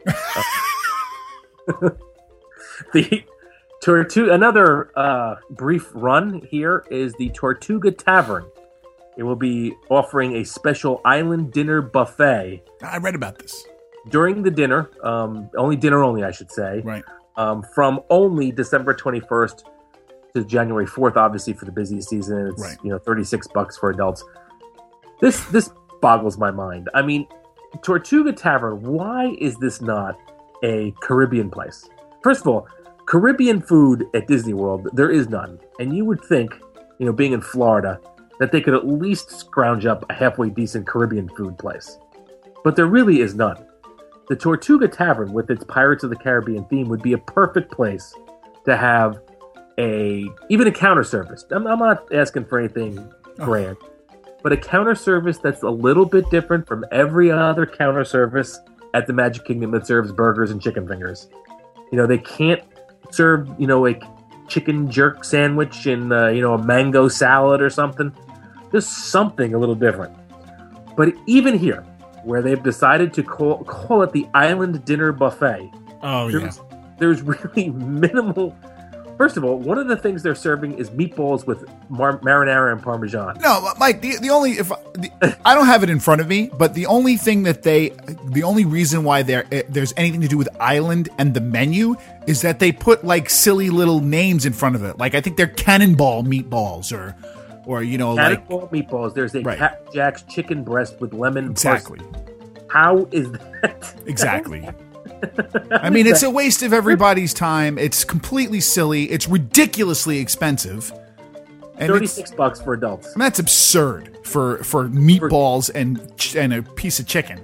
uh, the Tortuga, another uh, brief run here is the Tortuga Tavern. It will be offering a special island dinner buffet. I read about this. During the dinner, um, only dinner only, I should say. Right. Um, from only December twenty-first to January fourth, obviously for the busiest season. It's right. you know thirty-six bucks for adults. This this boggles my mind. I mean, Tortuga Tavern. Why is this not a Caribbean place? First of all, Caribbean food at Disney World, there is none. And you would think, you know, being in Florida, that they could at least scrounge up a halfway decent Caribbean food place. But there really is none. The Tortuga Tavern, with its Pirates of the Caribbean theme, would be a perfect place to have a, even a counter service. I'm, I'm not asking for anything grand, oh. but a counter service that's a little bit different from every other counter service at the Magic Kingdom that serves burgers and chicken fingers. You know, they can't serve, you know, a chicken jerk sandwich and, uh, you know, a mango salad or something. Just something a little different. But even here, where they've decided to call, call it the Island Dinner Buffet. Oh, there's, yeah. There's really minimal... First of all, one of the things they're serving is meatballs with mar- marinara and Parmesan. No, Mike, the, the only... if the, I don't have it in front of me, but the only thing that they... The only reason why there there's anything to do with Island and the menu is that they put, like, silly little names in front of it. Like, I think they're Cannonball meatballs or... Or, you know, Cannonball like... meatballs. There's a right. Cat Jack's chicken breast with lemon. Exactly. Parsley. How is that? Exactly. I mean, it's a waste of everybody's time. It's completely silly. It's ridiculously expensive. And thirty-six bucks for adults. And that's absurd for, for meatballs for, and and a piece of chicken.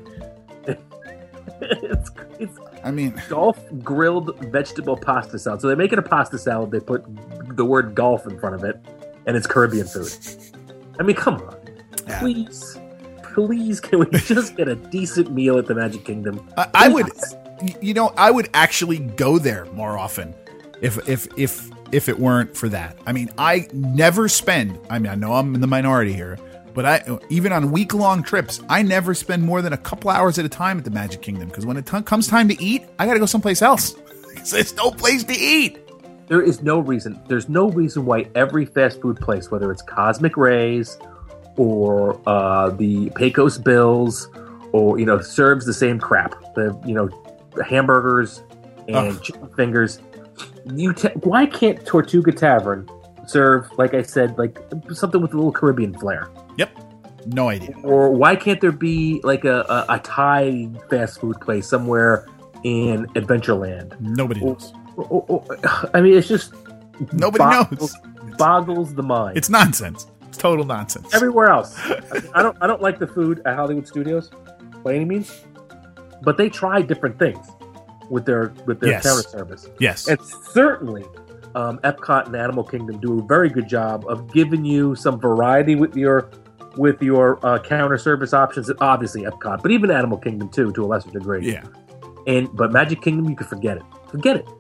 it's, it's I mean, golf grilled vegetable pasta salad. So they make it a pasta salad. They put the word golf in front of it. And it's Caribbean food. I mean, come on. Yeah. Please, please, can we just get a decent meal at the Magic Kingdom? I, I would, you know, I would actually go there more often if if if if it weren't for that. I mean, I never spend. I mean, I know I'm in the minority here, but I even on week long trips, I never spend more than a couple hours at a time at the Magic Kingdom because when it t- comes time to eat, I got to go someplace else. There's no place to eat. There is no reason. There's no reason why every fast food place, whether it's Cosmic Rays or uh, the Pecos Bills, or you know, serves the same crap. The you know, hamburgers and Ugh. chicken fingers. You te- why can't Tortuga Tavern serve, like I said, like something with a little Caribbean flair? Yep. No idea. Or why can't there be like a, a, a Thai fast food place somewhere in Adventureland? Nobody knows. Or, or, I mean, it's just nobody boggles, knows. Boggles the mind. It's nonsense. It's total nonsense. Everywhere else, I don't. I don't like the food at Hollywood Studios by any means, but they try different things with their with their yes. counter service. Yes, and certainly, um, Epcot and Animal Kingdom do a very good job of giving you some variety with your with your uh, counter service options. Obviously, Epcot, but even Animal Kingdom too, to a lesser degree. Yeah. And but Magic Kingdom, you can forget it. Forget it.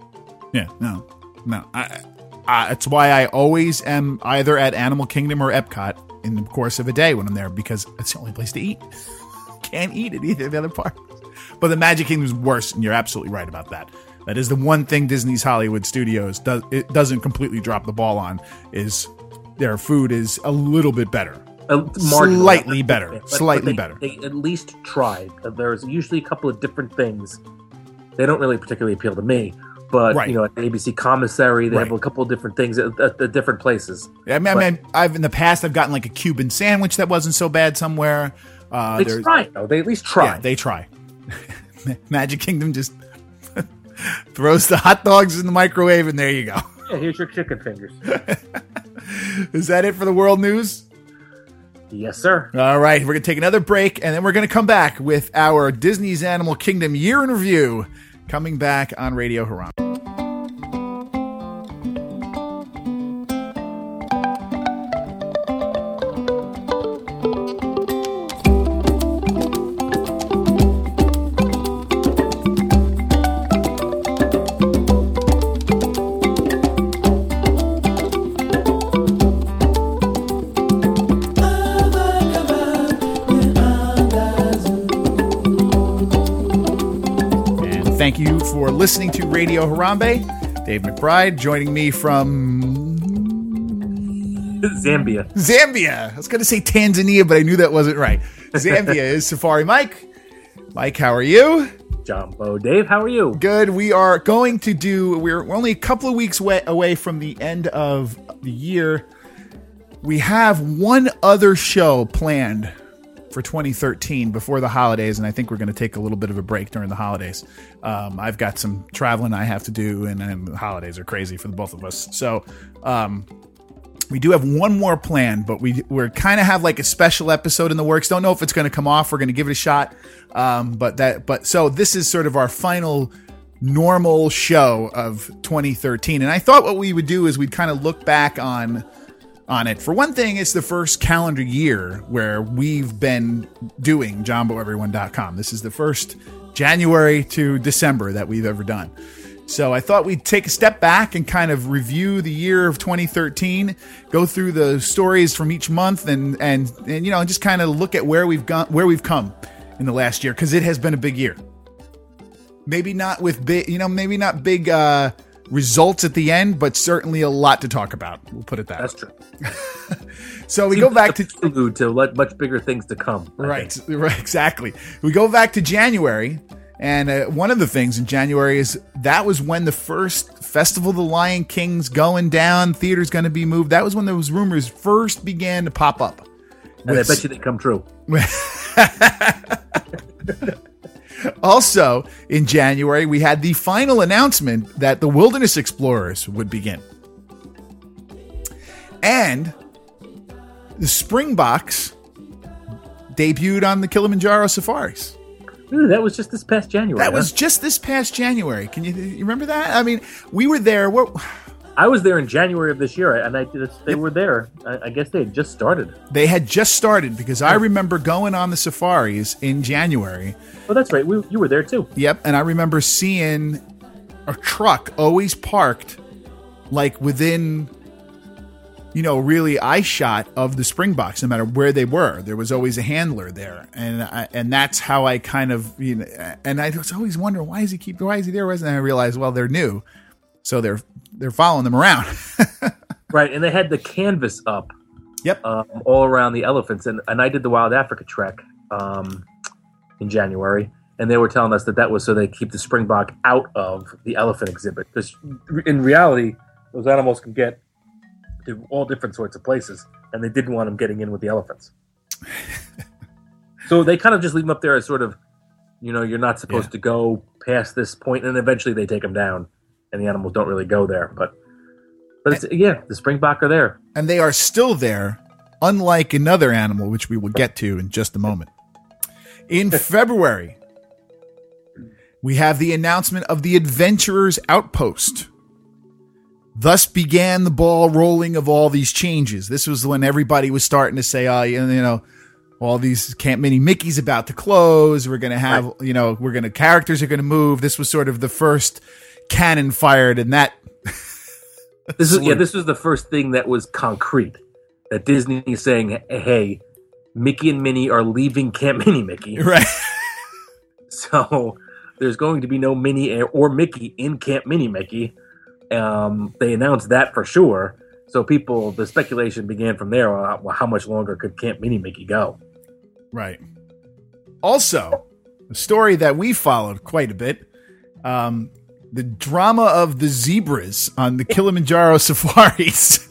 Yeah, no, no. I, I, it's why I always am either at Animal Kingdom or Epcot in the course of a day when I'm there, because it's the only place to eat. Can't eat at either of the other parks. But the Magic Kingdom is worse, and you're absolutely right about that. That is the one thing Disney's Hollywood Studios does it doesn't completely drop the ball on, is their food is a little bit better. Uh, slightly better. But, slightly but they, better. They at least tried. Uh, There's usually a couple of different things. They don't really particularly appeal to me. But, right. you know, at the A B C Commissary, they right. have a couple of different things at, at, at different places. Yeah, I mean, but, I mean, I've in the past, I've gotten like a Cuban sandwich that wasn't so bad somewhere. Uh, they try, though. They at least try. Yeah, they try. Magic Kingdom just throws the hot dogs in the microwave, and there you go. Yeah, here's your chicken fingers. Is that it for the world news? Yes, sir. All right, we're going to take another break, and then we're going to come back with our Disney's Animal Kingdom year in review, coming back on Radio Harambe. Thank you for listening to Radio Harambe. Dave McBride joining me from Zambia. Zambia. I was going to say Tanzania, but I knew that wasn't right. Zambia is Safari Mike. Mike, how are you? Jumbo Dave, how are you? Good. We are going to do, we're only a couple of weeks away, away from the end of the year. We have one other show planned for twenty thirteen before the holidays, and I think we're going to take a little bit of a break during the holidays. Um, I've got some traveling I have to do, and, and the holidays are crazy for the both of us. So um, we do have one more planned, but we we're kind of have like a special episode in the works. Don't know if it's going to come off. We're going to give it a shot. Um, but that but so this is sort of our final normal show of twenty thirteen, and I thought what we would do is we'd kind of look back on. on it. For one thing, it's the first calendar year where we've been doing Jumbo Everyone dot com. This is the first January to December that we've ever done. So I thought we'd take a step back and kind of review the year of twenty thirteen, go through the stories from each month, and and, and you know, just kind of look at where we've gone, where we've come in the last year, because it has been a big year. Maybe not with big, you know, maybe not big uh, results at the end, but certainly a lot to talk about. We'll put it that. That's true. So we go back to to let much bigger things to come. I right, think. right, exactly. We go back to January, and uh, one of the things in January is that was when the first Festival of the Lion King's going down. Theater's going to be moved. That was when those rumors first began to pop up. And I bet you they come true. Also, in January, we had the final announcement that the Wilderness Explorers would begin. And the Springboks debuted on the Kilimanjaro Safaris. Ooh, that was just this past January. That huh? was just this past January. Can you, you remember that? I mean, we were there. We're, I was there in January of this year, and I they were there. I, I guess they had just started. They had just started, because I remember going on the safaris in January. Oh, that's right. We, you were there too. Yep, and I remember seeing a truck always parked like within, you know, really eye shot of the Springboks, no matter where they were. There was always a handler there, and I, and that's how I kind of, you know, and I was always wondering, why is he keep why is he there? And I realized, well, they're new, so they're they're following them around. Right, and they had the canvas up. Yep, um, all around the elephants, and and I did the Wild Africa trek um, in January, and they were telling us that that was so they keep the Springbok out of the elephant exhibit, because in reality, those animals can get to all different sorts of places, and they didn't want them getting in with the elephants. So they kind of just leave them up there as sort of, you know, you're not supposed yeah. to go past this point, and eventually they take them down, and the animals don't really go there. But, but it's, yeah, the Springbok are there. And they are still there, unlike another animal, which we will get to in just a moment. In February, we have the announcement of the Adventurers Outpost. Thus began the ball rolling of all these changes. This was when everybody was starting to say, oh, you know, all these Camp Mini Mickey's about to close. We're going to have, right. you know, we're going to, characters are going to move. This was sort of the first cannon fired, and that. This is yeah. This was the first thing that was concrete. That Disney is saying, "Hey, Mickey and Minnie are leaving Camp Mini Mickey." Right. So there's going to be no Minnie or Mickey in Camp Mini Mickey. Um, they announced that for sure. So people, the speculation began from there. Well, how much longer could Camp Mini Mickey go? Right. Also, a story that we followed quite a bit. Um, the drama of the zebras on the Kilimanjaro safaris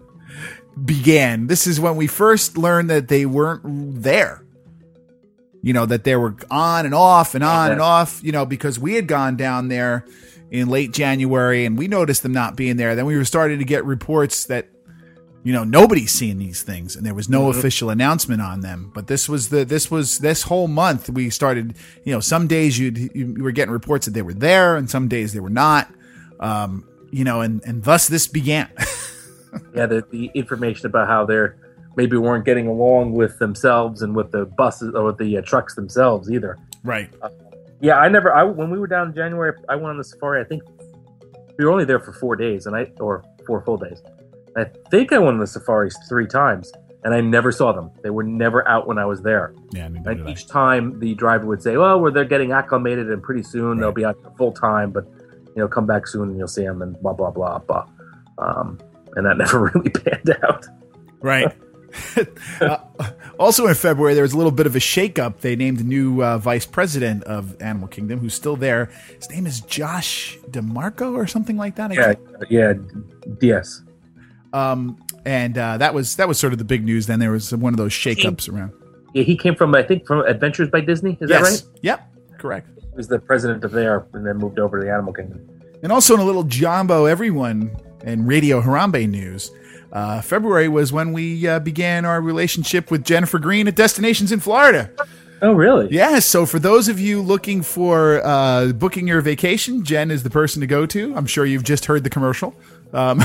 began. This is when we first learned that they weren't there. You know, that they were on and off and on and off, you know, because we had gone down there in late January and we noticed them not being there. Then we were starting to get reports that, you know, nobody's seeing these things and there was no mm-hmm. official announcement on them. But this was the, this was this whole month we started, you know, some days you'd, you were getting reports that they were there and some days they were not, um, you know, and, and thus this began. Yeah. The, the information about how they're maybe weren't getting along with themselves and with the buses or with the uh, trucks themselves either. Right. Uh, yeah. I never, I, when we were down in January, I went on the safari. I think we were only there for four days and I, or four full days. I think I went on the safaris three times, and I never saw them. They were never out when I was there. Yeah, and each time the driver would say, "Well, well, they're getting acclimated, and pretty soon right. they'll be out full time, but you know, come back soon and you'll see them." And blah blah blah blah. Um, and that never really panned out. Right. uh, also in February, there was a little bit of a shakeup. They named a new uh, vice president of Animal Kingdom, who's still there. His name is Josh DeMarco or something like that. I yeah, can't... yeah, yes. Um, and uh, that was that was sort of the big news. Then there was one of those shakeups he, around. Yeah, he came from I think from Adventures by Disney. Is yes. that right? Yep, correct. He was the president of there, and then moved over to the Animal Kingdom. And also in a little Jumbo Everyone and Radio Harambe news, uh, February was when we uh, began our relationship with Jennifer Green at Destinations in Florida. Oh, really? Yes. Yeah, so for those of you looking for uh, booking your vacation, Jen is the person to go to. I'm sure you've just heard the commercial. Um,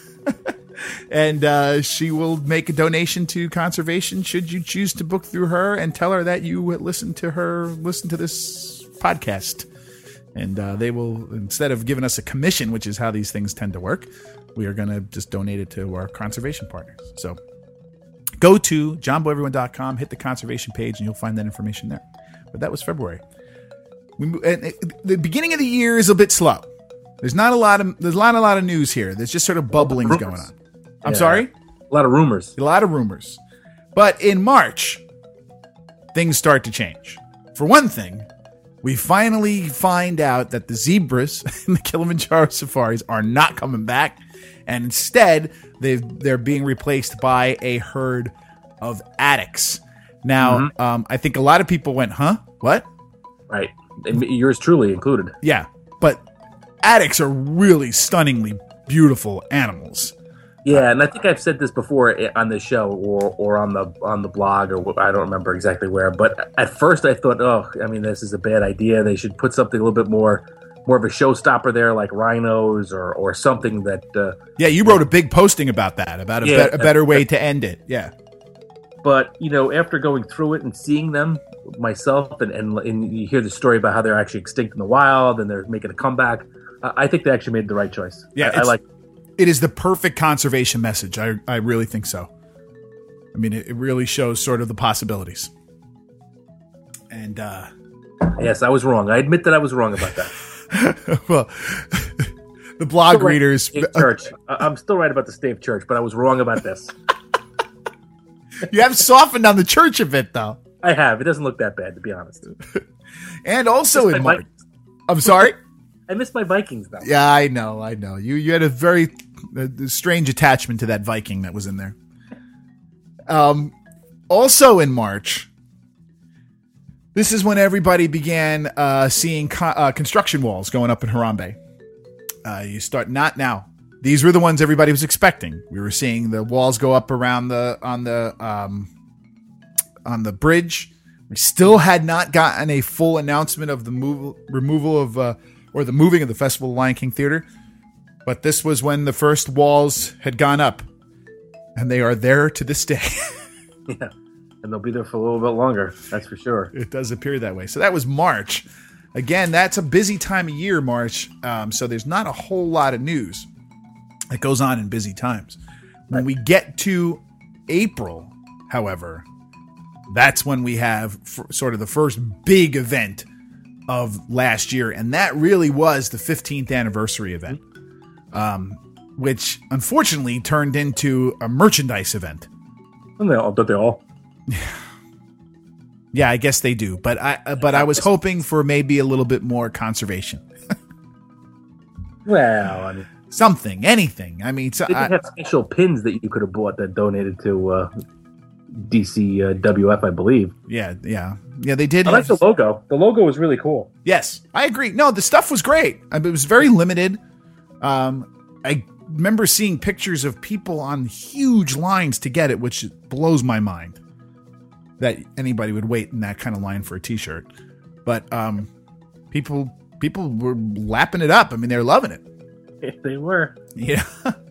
and uh, she will make a donation to conservation should you choose to book through her, and tell her that you listen to her, listen to this podcast. And uh, they will, instead of giving us a commission, which is how these things tend to work, we are going to just donate it to our conservation partners. So go to jumbo everyone dot com, hit the conservation page, and you'll find that information there. But that was February. We, and the beginning of the year is a bit slow. There's not a lot of there's not a lot of news here. There's just sort of bubblings going on. I'm yeah. sorry? A lot of rumors. A lot of rumors. But in March, things start to change. For one thing, we finally find out that the zebras in the Kilimanjaro safaris are not coming back, and instead they've, they're being replaced by a herd of addax. Now, mm-hmm. um, I think a lot of people went, huh? What? Right. And yours truly included. Yeah. But addax are really stunningly beautiful animals. Yeah, and I think I've said this before on the show or or on the on the blog, or I don't remember exactly where. But at first I thought, oh, I mean, this is a bad idea. They should put something a little bit more more of a showstopper there, like rhinos or or something that. Uh, yeah, you wrote a big posting about that, about a, yeah, be- a better way to end it. Yeah. But you know, after going through it and seeing them myself, and, and and you hear the story about how they're actually extinct in the wild and they're making a comeback, uh, I think they actually made the right choice. Yeah, I, I like. It is the perfect conservation message. I I really think so. I mean, it, it really shows sort of the possibilities. And uh, yes, I was wrong. I admit that I was wrong about that. Well, the blog readers. Right church. I'm still right about the Stave Church, but I was wrong about this. You have softened on the church a bit, though. I have. It doesn't look that bad, to be honest. And also in March. I'm sorry? I miss my Vikings, though. Yeah, I know. I know. You you had a very uh, strange attachment to that Viking that was in there. Um, also in March, this is when everybody began uh, seeing co- uh, construction walls going up in Harambe. Uh, you start not now. These were the ones everybody was expecting. We were seeing the walls go up around the on the um, on the bridge. We still had not gotten a full announcement of the move, removal of uh, or the moving of the Festival of Lion King Theater. But this was when the first walls had gone up, and they are there to this day. Yeah, and they'll be there for a little bit longer. That's for sure. It does appear that way. So that was March. again, that's a busy time of year, March. Um, so there's not a whole lot of news that goes on in busy times. When we get to April, however, that's when we have f- sort of the first big event of last year. And that really was the fifteenth anniversary event, um, which unfortunately turned into a merchandise event. And they all, don't they all? Yeah, I guess they do. But I, but I was hoping for maybe a little bit more conservation. Well, I mean, something, anything. I mean, so they did I, have special pins that you could have bought that donated to uh, D C uh, W F, I believe. yeah, yeah, yeah. They did. I like have- the logo. The logo was really cool. Yes, I agree. No, the stuff was great. I mean, it was very limited. Um, I remember seeing pictures of people on huge lines to get it, which blows my mind that anybody would wait in that kind of line for a T-shirt. But um, people people were lapping it up. I mean, they were loving it. If they were. Yeah.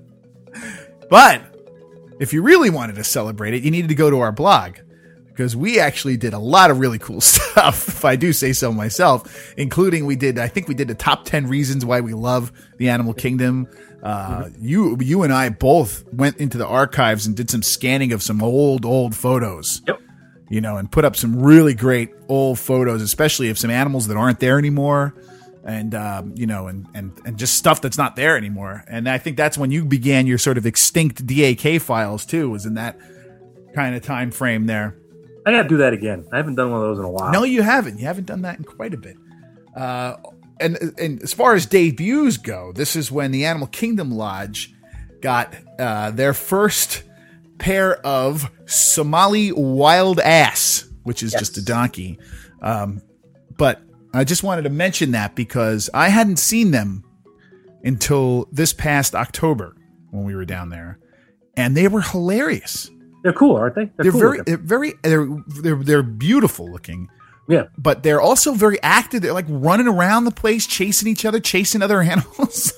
But if you really wanted to celebrate it, you needed to go to our blog, because we actually did a lot of really cool stuff, if I do say so myself, including we did, I think we did the top ten reasons why we love the animal kingdom. Uh, mm-hmm. you, you and I both went into the archives and did some scanning of some old, old photos. Yep. You know, and put up some really great old photos, especially of some animals that aren't there anymore. And, um, you know, and, and, and just stuff that's not there anymore. And I think that's when you began your sort of extinct D A K files too, was in that kind of time frame there. I got to do that again. I haven't done one of those in a while. No, you haven't. You haven't done that in quite a bit. Uh, and, and as far as debuts go, this is when the Animal Kingdom Lodge got, uh, their first pair of Somali wild ass, which is yes. just a donkey. Um, but I just wanted to mention that because I hadn't seen them until this past October when we were down there, and they were hilarious. They're cool, aren't they? They're, they're cool very, looking. they're very, they're they're they're beautiful looking. Yeah, but they're also very active. They're like running around the place, chasing each other, chasing other animals.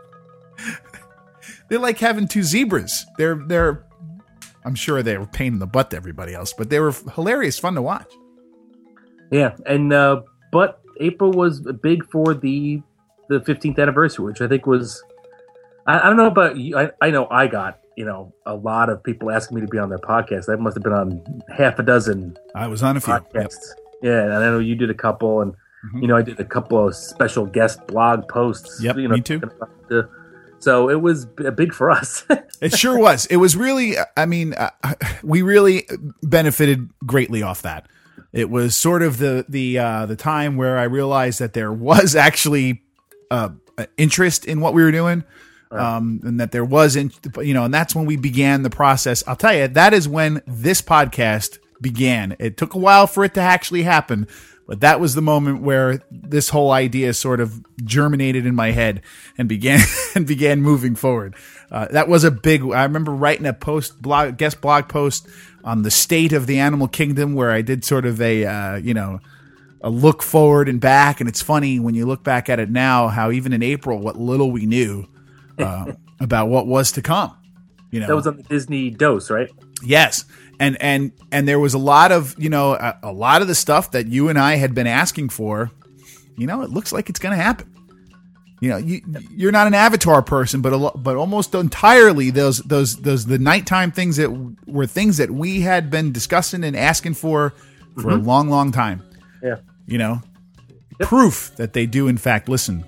They're like having two zebras. They're they're. I'm sure they were a pain in the butt to everybody else, but they were hilarious, fun to watch. Yeah, and uh, but April was big for the the fifteenth anniversary, which I think was. I, I don't know about you. I, I know I got you know a lot of people asking me to be on their podcast. That must have been on half a dozen. I was on a few. Podcasts. Yep. Yeah, and I know you did a couple, and mm-hmm. you know I did a couple of special guest blog posts. Yep, you know, me too. The, so it was big for us. It sure was. It was really. I mean, uh, we really benefited greatly off that. It was sort of the the uh, the time where I realized that there was actually uh, interest in what we were doing, um, and that there wasn't, you know, and that's when we began the process. I'll tell you, that is when this podcast began. It took a while for it to actually happen, but that was the moment where this whole idea sort of germinated in my head and began and began moving forward. Uh, that was a big. I remember writing a post blog guest blog post on the state of the animal kingdom, where I did sort of a, uh, you know, a look forward and back. And it's funny when you look back at it now, how even in April, what little we knew uh, about what was to come, you know, that was on the Disney Dose, right? Yes. And, and, and there was a lot of, you know, a, a lot of the stuff that you and I had been asking for, you know, it looks like it's going to happen. You know, you, you're not an Avatar person, but a lo- but almost entirely those those those the nighttime things that were things that we had been discussing and asking for for mm-hmm. a long, long time. Yeah, you know, yep. Proof that they do in fact listen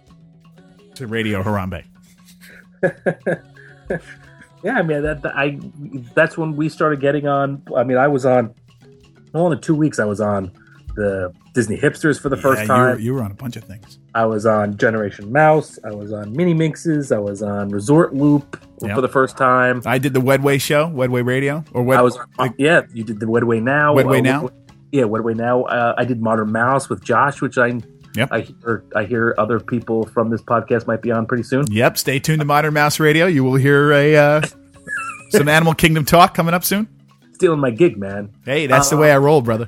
to Radio Harambe. Yeah, I mean that I that's when we started getting on. I mean, I was on. Well, in two weeks, I was on the Disney Hipsters for the yeah, first time. You were, you were on a bunch of things. I was on Generation Mouse. I was on Mini Minxes. I was on Resort Loop yep. for the first time. I did the Wedway show, Wedway Radio, or Wed- I was like, yeah. You did the Wedway Now. Wedway uh, Now. Wedway, yeah, Wedway Now. Uh, I did Modern Mouse with Josh, which I yep. I hear I hear other people from this podcast might be on pretty soon. Yep. Stay tuned to Modern Mouse Radio. You will hear a uh, some Animal Kingdom talk coming up soon. Stealing my gig, man. Hey, that's uh, the way I roll, brother.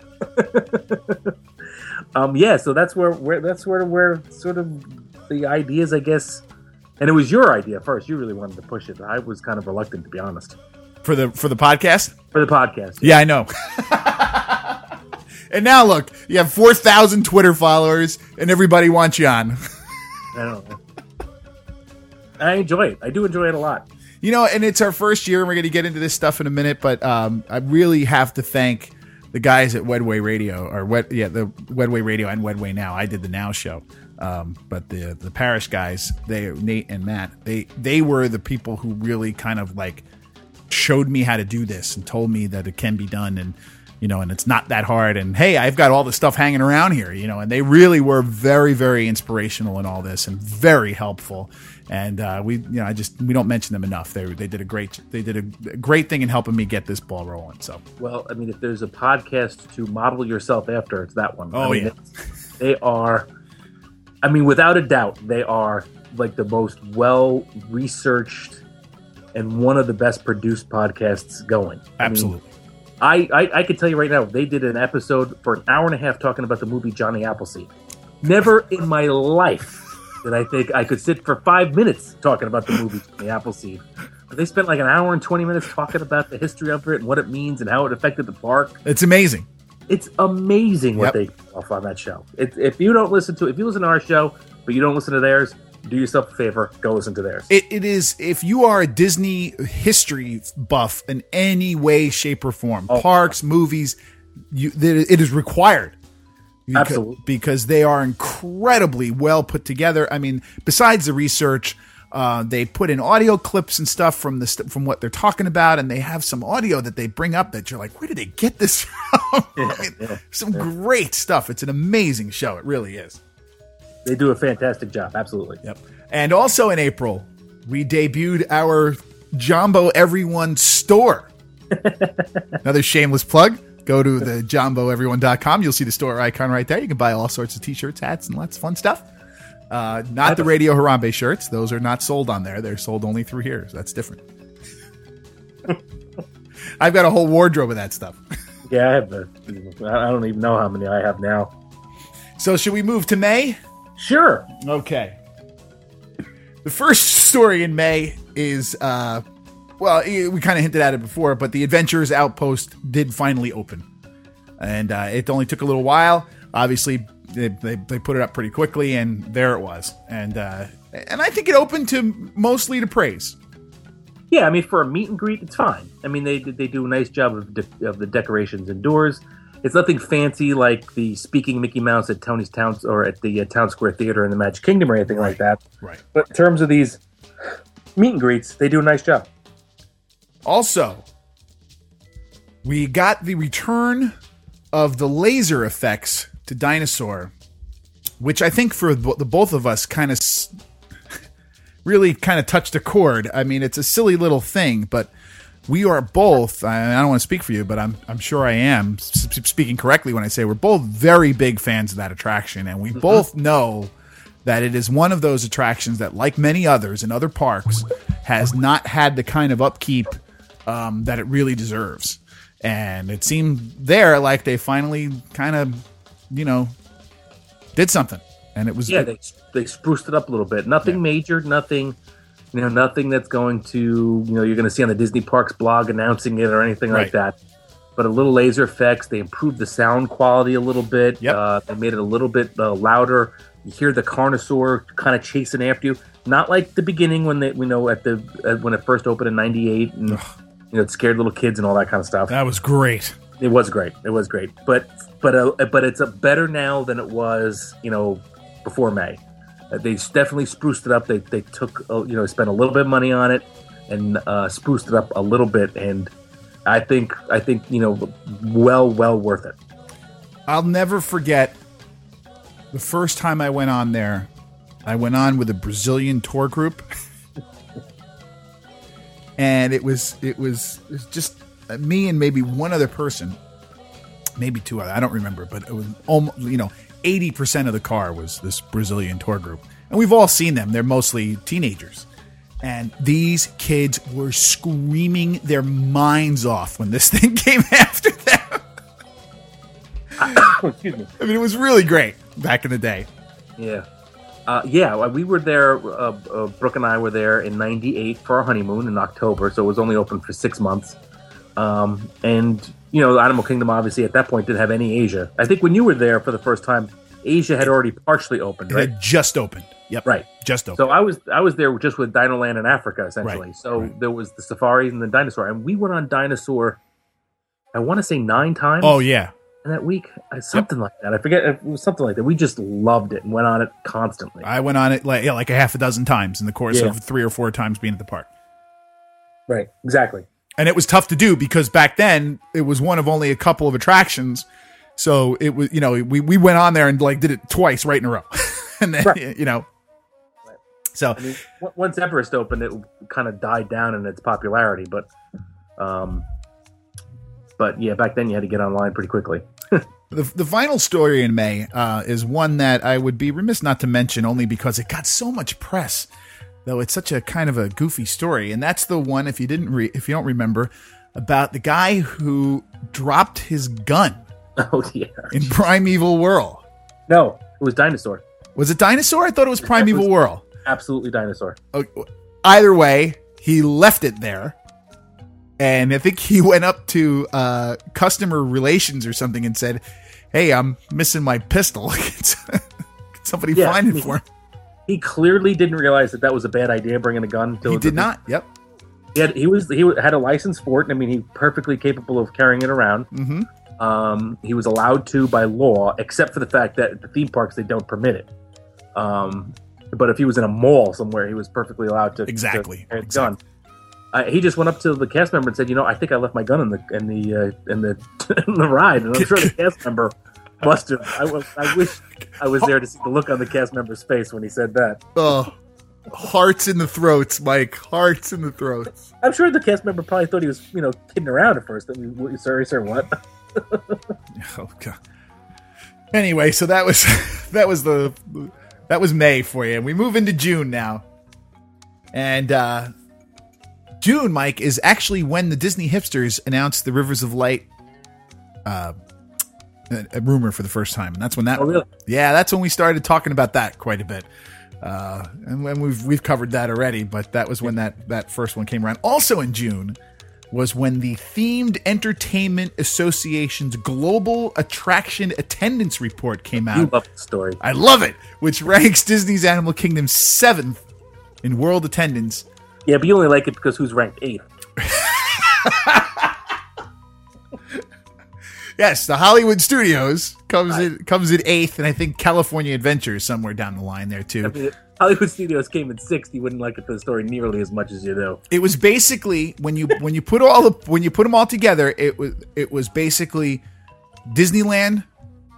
um, yeah, so that's where, where that's where where sort of the ideas, I guess, and it was your idea first. You really wanted to push it. I was kind of reluctant, to be honest. For the for the podcast? For the podcast. Yeah, I know. And now look, you have four thousand Twitter followers, and everybody wants you on. I don't know. I enjoy it. I do enjoy it a lot. You know, and it's our first year, and we're going to get into this stuff in a minute, but um, I really have to thank the guys at Wedway Radio, or Wed, yeah, the Wedway Radio and Wedway Now. I did the Now show, um, but the the Parish guys, they Nate and Matt, they they were the people who really kind of like showed me how to do this and told me that it can be done, and you know, and it's not that hard. And hey, I've got all the stuff hanging around here, you know, and they really were very, very inspirational in all this and very helpful. And uh, we, you know, I just we don't mention them enough. They they did a great they did a great thing in helping me get this ball rolling. So well, I mean, if there's a podcast to model yourself after, it's that one. Oh I mean, yeah, they are. I mean, without a doubt, they are like the most well researched and one of the best produced podcasts going. Absolutely. I, mean, I, I I could tell you right now, they did an episode for an hour and a half talking about the movie Johnny Appleseed. Never in my life that I think I could sit for five minutes talking about the movie Johnny Appleseed. But they spent like an hour and twenty minutes talking about the history of it and what it means and how it affected the park. It's amazing. It's amazing what Yep. they pull off on that show. It, if you don't listen to, if you listen to our show, but you don't listen to theirs, do yourself a favor, go listen to theirs. It, it is, if you are a Disney history buff in any way, shape, or form, Oh. parks, movies, you, it is required. Because, Absolutely. because they are incredibly well put together. I mean, besides the research, uh, they put in audio clips and stuff from the st- from what they're talking about, and they have some audio that they bring up that you're like, where did they get this from? Yeah, I mean, yeah, some yeah. great stuff. It's an amazing show. It really is. They do a fantastic job. Absolutely. Yep. And also in April, we debuted our Jumbo Everyone store. Another shameless plug. Go to the jumbo everyone dot com. You'll see the store icon right there. You can buy all sorts of t-shirts, hats, and lots of fun stuff. Uh, not the Radio Harambe shirts. Those are not sold on there. They're sold only through here. So that's different. I've got a whole wardrobe of that stuff. Yeah, I have the. I don't even know how many I have now. So should we move to May? Sure. Okay. The first story in May is, uh, well, we kind of hinted at it before, but the Adventurers Outpost did finally open. And uh, it only took a little while. Obviously, they, they, they put it up pretty quickly, and there it was. And uh, and I think it opened to mostly to praise. Yeah, I mean, for a meet and greet, it's fine. I mean, they they do a nice job of, de- of the decorations indoors. It's nothing fancy like the Speaking Mickey Mouse at Tony's Town or at the uh, Town Square Theater in the Magic Kingdom or anything like that. Right. But in terms of these meet and greets, they do a nice job. Also, we got the return of the laser effects to Dinosaur, which I think for the both of us kind of really kind of touched a chord. I mean, it's a silly little thing, but we are both, I don't want to speak for you, but I'm I'm sure I am speaking correctly when I say we're both very big fans of that attraction, and we mm-hmm. both know that it is one of those attractions that, like many others in other parks, has not had the kind of upkeep um, that it really deserves. And it seemed there like they finally kind of, you know, did something. And it was... Yeah, they, they spruced it up a little bit. Nothing yeah. major, nothing... You know, nothing that's going to, you know, you're going to see on the Disney Parks blog announcing it or anything right. like that. But a little laser effects. They improved the sound quality a little bit. Yep. Uh, they made it a little bit uh, louder. You hear the Carnosaur kind of chasing after you. Not like the beginning when they, you know, at the uh, when it first opened in ninety-eight, and Ugh. you know, it scared little kids and all that kind of stuff. That was great. It was great. It was great. But but uh, but it's a better now than it was, you know, before May. Uh, they definitely spruced it up. They they took uh, you know spent a little bit of money on it and uh, spruced it up a little bit, and I think I think you know well well worth it. I'll never forget the first time I went on there. I went on with a Brazilian tour group, and it was it was it was just me and maybe one other person, maybe two other. I don't remember, but it was almost you know. eighty percent of the car was this Brazilian tour group. And we've all seen them. They're mostly teenagers. And these kids were screaming their minds off when this thing came after them. Excuse me. I mean, it was really great back in the day. Yeah. Uh, yeah, we were there, uh, uh, Brooke and I were there in ninety-eight for our honeymoon in October, so it was only open for six months. Um, and, you know, Animal Kingdom obviously at that point didn't have any Asia. I think when you were there for the first time, Asia had already partially opened, It right? had just opened. Yep. Right. Just opened. So I was I was there just with Dino Land in Africa, essentially. Right, So right. there was the safari and the dinosaur, and we went on dinosaur. I want to say nine times. Oh, yeah. in that week, Uh, something like that. I forget. It was something like that. We just loved it and went on it constantly. I went on it like, yeah, like a half a dozen times in the course Yeah. of three or four times being at the park. Right. Exactly. And it was tough to do because back then it was one of only a couple of attractions. So it was, you know, we, we went on there and like did it twice right in a row. and then, Right. you know, so I mean, w- once Everest opened, it kind of died down in its popularity. But, um, but yeah, back then you had to get online pretty quickly. the, the final story in May uh, is one that I would be remiss not to mention only because it got so much press, though it's such a kind of a goofy story. And that's the one, if you didn't re- if you don't remember, about the guy who dropped his gun Oh yeah. in Primeval Whirl. No, it was Dinosaur. Was it Dinosaur? I thought it was Primeval was- Whirl. Absolutely Dinosaur. Oh, either way, he left it there. And I think he went up to uh, customer relations or something and said, hey, I'm missing my pistol. Can somebody Yeah, find it he- for me? He clearly didn't realize that that was a bad idea, bringing a gun. Till He did not. Yep. He had, he was he had a license for it. I mean, he perfectly capable of carrying it around. Mm-hmm. Um, he was allowed to by law, except for the fact that at the theme parks they don't permit it. Um, but if he was in a mall somewhere, he was perfectly allowed to Exactly. to carry a Exactly. gun. Uh, he just went up to the cast member and said, "You know, I think I left my gun in the in the uh, in the in the ride." And I'm sure the cast member must have. I, was, I wish I was there to see the look on the cast member's face when he said that. Oh, hearts in the throats, Mike. Hearts in the throats. I'm sure the cast member probably thought he was, you know, kidding around at first. I mean, what- sorry, sir, what? Oh, God. Anyway, so that was that was the that was May for you. And we move into June now. And uh June, Mike, is actually when the Disney hipsters announced the Rivers of Light uh a, a rumor for the first time. And that's when that Oh, really? Yeah, that's when we started talking about that quite a bit. Uh and when we've we've covered that already, but that was when that that first one came around. Also in June was when the Themed Entertainment Association's Global Attraction Attendance Report came You out. love the story. I love it, which ranks Disney's Animal Kingdom seventh in world attendance. Yeah, but you only like it because who's ranked eighth? Yes, the Hollywood Studios comes in comes in eighth, and I think California Adventure is somewhere down the line there I too. mean, if Hollywood Studios came in sixth, you wouldn't like it for the story nearly as much as you do. It was basically when you when you put all the when you put them all together, it was it was basically Disneyland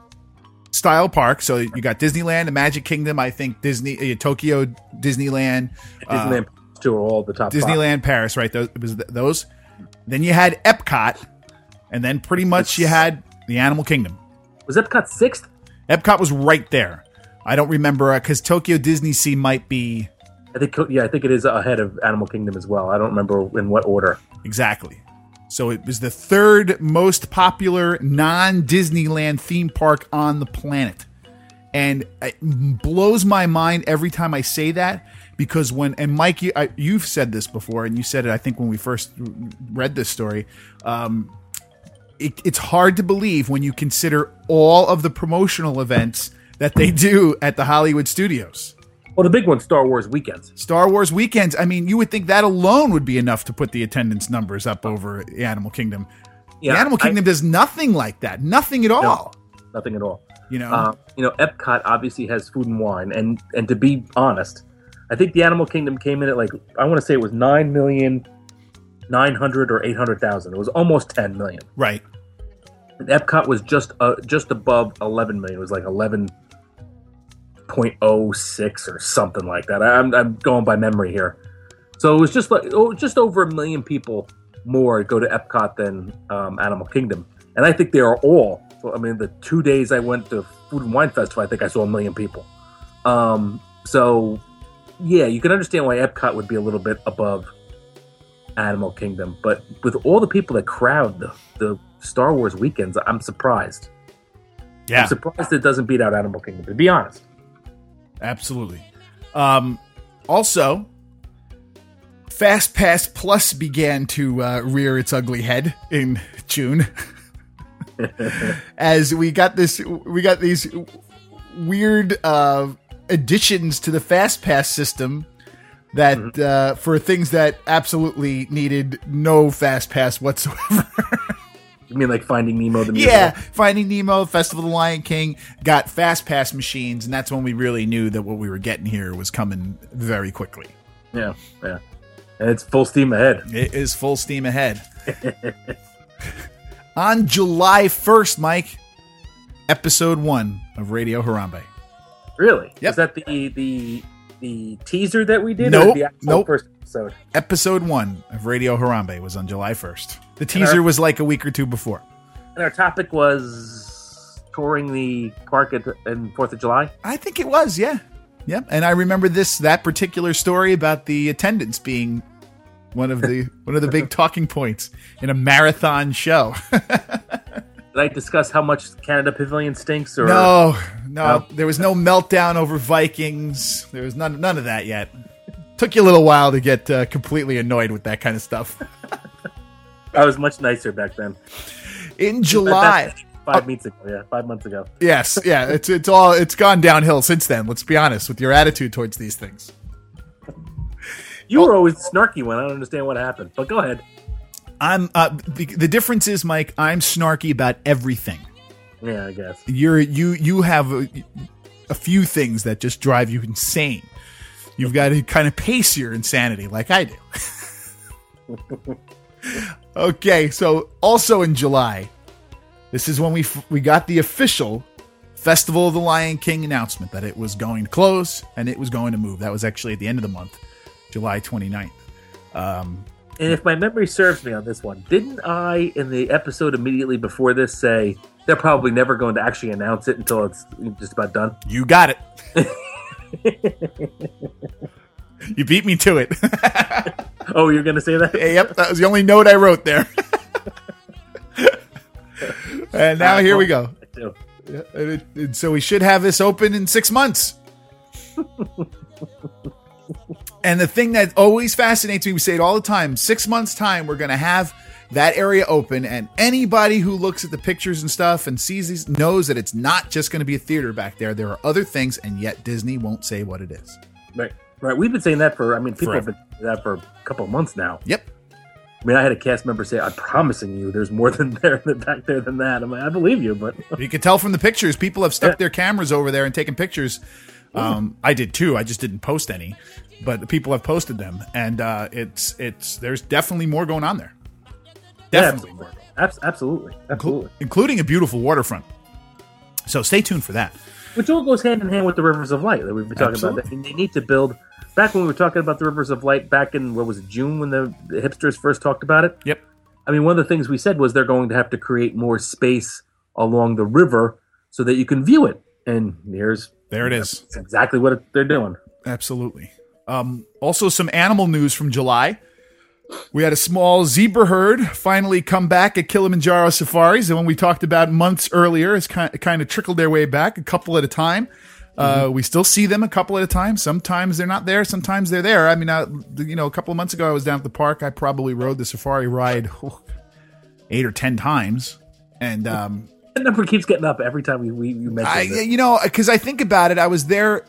style park. So you got Disneyland, the Magic Kingdom, I think Disney, uh, Tokyo, Disneyland, uh, Disneyland two are all the top five. Disneyland Paris, right? Those it was th- those. Then you had Epcot, and then pretty much you had the Animal Kingdom. Was Epcot sixth? Epcot was right there. I don't remember because Tokyo Disney Sea might be I think yeah, I think it is ahead of Animal Kingdom as well. I don't remember in what order. exactly. So it was the third most popular non-Disneyland theme park on the planet. And it blows my mind every time I say that because when, and Mike, you, I, you've said this before, and you said it, I think, when we first read this story. Um, it, it's hard to believe when you consider all of the promotional events that they do at the Hollywood Studios. Well, the big one, Star Wars weekends. Star Wars weekends. I mean, you would think that alone would be enough to put the attendance numbers up over the Animal Kingdom. Yeah, the Animal I- Kingdom does nothing like that. Nothing at all. Nothing at all. You know? Uh, you know, Epcot obviously has food and wine, and and to be honest, I think the Animal Kingdom came in at like I want to say it was nine million, nine hundred or eight hundred thousand. It was almost ten million. right. And Epcot was just uh, just above eleven million. It was like eleven point oh six or something like that. I'm I'm going by memory here. So it was just like oh, just over a million people more go to Epcot than um, Animal Kingdom, and I think they are all. So, I mean, the two days I went to Food and Wine Festival, I think I saw a million people. Um, so yeah, you can understand why Epcot would be a little bit above Animal Kingdom, but with all the people that crowd the, the Star Wars weekends, I'm surprised. Yeah, I'm surprised it doesn't beat out Animal Kingdom, to be honest. absolutely. Um, also, Fast Pass Plus began to uh, rear its ugly head in June. As we got this, we got these weird uh, additions to the Fast Pass system that mm-hmm. uh, for things that absolutely needed no Fast Pass whatsoever. You mean like Finding Nemo? The musical? Yeah, Finding Nemo, Festival of the Lion King got Fast Pass machines, and that's when we really knew that what we were getting here was coming very quickly. Yeah, yeah. And it's full steam ahead. It is full steam ahead. On July first, Mike, episode one of Radio Harambe. Really? Yep. Is that the the the teaser that we did? Nope. Or the actual Nope. first episode? Episode one of Radio Harambe was on July first. The teaser our, was like a week or two before. And our topic was touring the park at in fourth of July? I think it was, yeah. Yep. And I remember this that particular story about the attendance being one of the one of the big talking points in a marathon show. Did I discuss how much Canada Pavilion stinks? Or no, no, no, there was no meltdown over Vikings. There was none, none of that yet. Took you a little while to get uh, completely annoyed with that kind of stuff. I was much nicer back then. In July, five uh, months ago, yeah, five months ago. Yes, yeah, it's it's all it's gone downhill since then. Let's be honest with your attitude towards these things. You were always snarky when I don't understand what happened, but go ahead. I'm uh, the, the difference is, Mike, I'm snarky about everything. Yeah, I guess you're you you have a, a few things that just drive you insane. You've got to kind of pace your insanity like I do. Okay, so also in July, this is when we f- we got the official Festival of the Lion King announcement that it was going to close and it was going to move. That was actually at the end of the month, July twenty-ninth. Um, and if my memory serves me on this one, didn't I, in the episode immediately before this, say they're probably never going to actually announce it until it's just about done? You got it. You beat me to it. Oh, you're going to say that? Yep, that was the only note I wrote there. And now uh, here we go. Yeah, and it, and so we should have this open in six months. And the thing that always fascinates me, we say it all the time, six months' time, we're going to have that area open, and anybody who looks at the pictures and stuff and sees these knows that it's not just going to be a theater back there. There are other things, and yet Disney won't say what it is. Right. Right. We've been saying that for, I mean, people Forever. have been saying that for a couple of months now. Yep. I mean, I had a cast member say, I'm promising you there's more than there back there than that. I'm like, I believe you, but... You can tell from the pictures. People have stuck yeah. their cameras over there and taken pictures. Um, I did too. I just didn't post any. But people have posted them. And uh, it's it's there's definitely more going on there. Definitely yeah, more. Absolutely. Absolutely. Including a beautiful waterfront. So stay tuned for that. Which all goes hand in hand with the Rivers of Light that we've been talking Absolutely. about. I mean, they need to build... Back when we were talking about the Rivers of Light, back in, what was it, June, when the, the hipsters first talked about it? Yep. I mean, one of the things we said was they're going to have to create more space along the river so that you can view it. And here's... There it is. That's exactly what they're doing. Absolutely. Um, also, some animal news from July. We had a small zebra herd finally come back at Kilimanjaro Safaris. The one we talked about months earlier has kind of, kind of trickled their way back, a couple at a time. Uh, mm-hmm. We still see them a couple at a time. Sometimes they're not there. Sometimes they're there. I mean, I, you know, a couple of months ago, I was down at the park. I probably rode the safari ride oh, eight or ten times. And um, that number keeps getting up every time we, we you mention I, it. You know, because I think about it, I was there.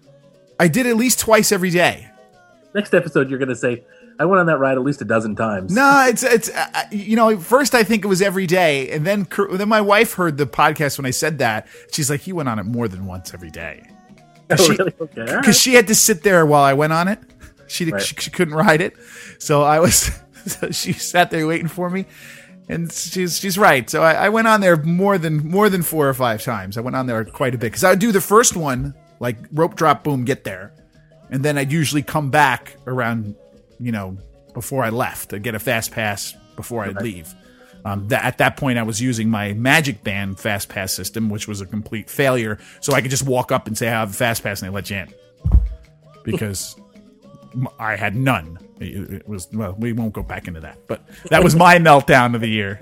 I did at least twice every day. Next episode, you're going to say, I went on that ride at least a dozen times. No, it's it's uh, you know. First, I think it was every day, and then then my wife heard the podcast when I said that. She's like, "He went on it more than once every day." Oh, she, really? Okay. Because right. She had to sit there while I went on it. She right. she, she couldn't ride it, so I was. So she sat there waiting for me, and she's she's right. So I, I went on there more than more than four or five times. I went on there quite a bit because I would do the first one like rope drop, boom, get there, and then I'd usually come back around. You know, before I left, to get a fast pass before I'd leave. Um, that, at that point, I was using my Magic Band fast pass system, which was a complete failure. So I could just walk up and say, I have a fast pass, and they let you in. Because I had none. It, it was, well, we won't go back into that. But that was my meltdown of the year.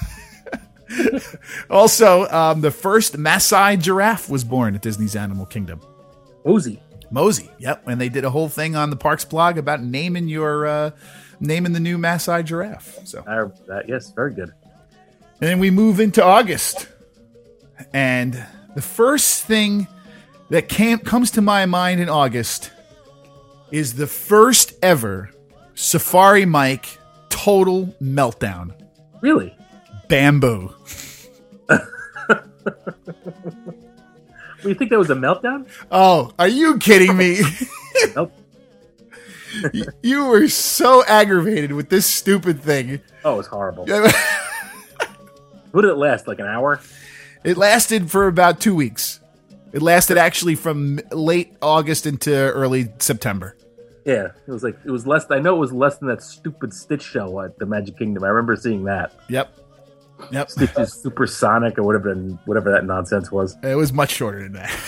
Also, um, the first Maasai giraffe was born at Disney's Animal Kingdom. Mosey. Mosey, yep. And they did a whole thing on the Parks blog about naming your uh, naming the new Maasai giraffe. So uh, that, yes, very good. And then we move into August. And the first thing that came, comes to my mind in August is the first ever Safari Mike Total Meltdown. Really? Bamboo. You think that was a meltdown? Oh, are you kidding me? Nope. You were so aggravated with this stupid thing. Oh, it was horrible. What did it last? Like an hour? It lasted for about two weeks. It lasted actually from late August into early September. Yeah, it was like it was less. I know it was less than that stupid Stitch show at the Magic Kingdom. I remember seeing that. Yep. Yep. Stitch's Supersonic or whatever, whatever that nonsense was. It was much shorter than that.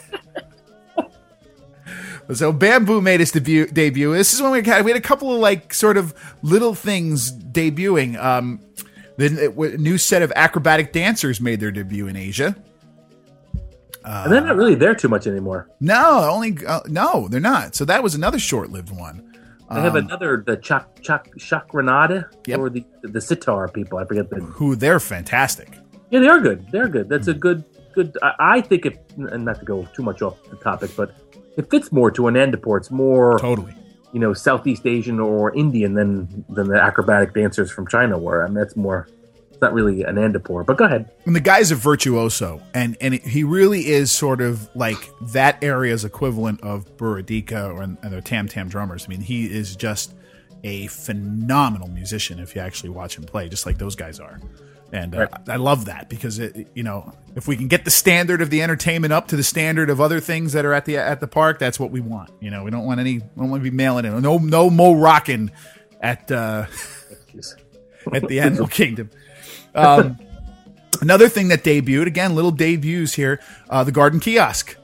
So Bamboo made its debut. Debut. This is when we had we had a couple of like sort of little things debuting. Um, the a new set of acrobatic dancers made their debut in Asia. Uh, and they're not really there too much anymore. No, only uh, no, they're not. So that was another short-lived one. They have Um, another the Chak Chak Chakranada Yep. or the the sitar people. I forget the. who they're fantastic. Yeah, they are good. They're good. That's a good good. I, I think if and not to go too much off the topic, but it fits more to an Andapur. It's more Totally. you know Southeast Asian or Indian than than the acrobatic dancers from China were. I mean, that's more. It's not really an Andapur. But go ahead. And the guy's a virtuoso, and and it, he really is sort of like that area's equivalent of Buradika or and the Tam Tam drummers. I mean, he is just a phenomenal musician if you actually watch him play, just like those guys are. And uh, Right. I love that because it, you know, if we can get the standard of the entertainment up to the standard of other things that are at the at the park, that's what we want. You know, we don't want any, we don't want to be mailing in. No, no Mo rocking at uh, Jeez. at the Animal Kingdom. Um, another thing that debuted, again, little debuts here, uh, the Garden Kiosk.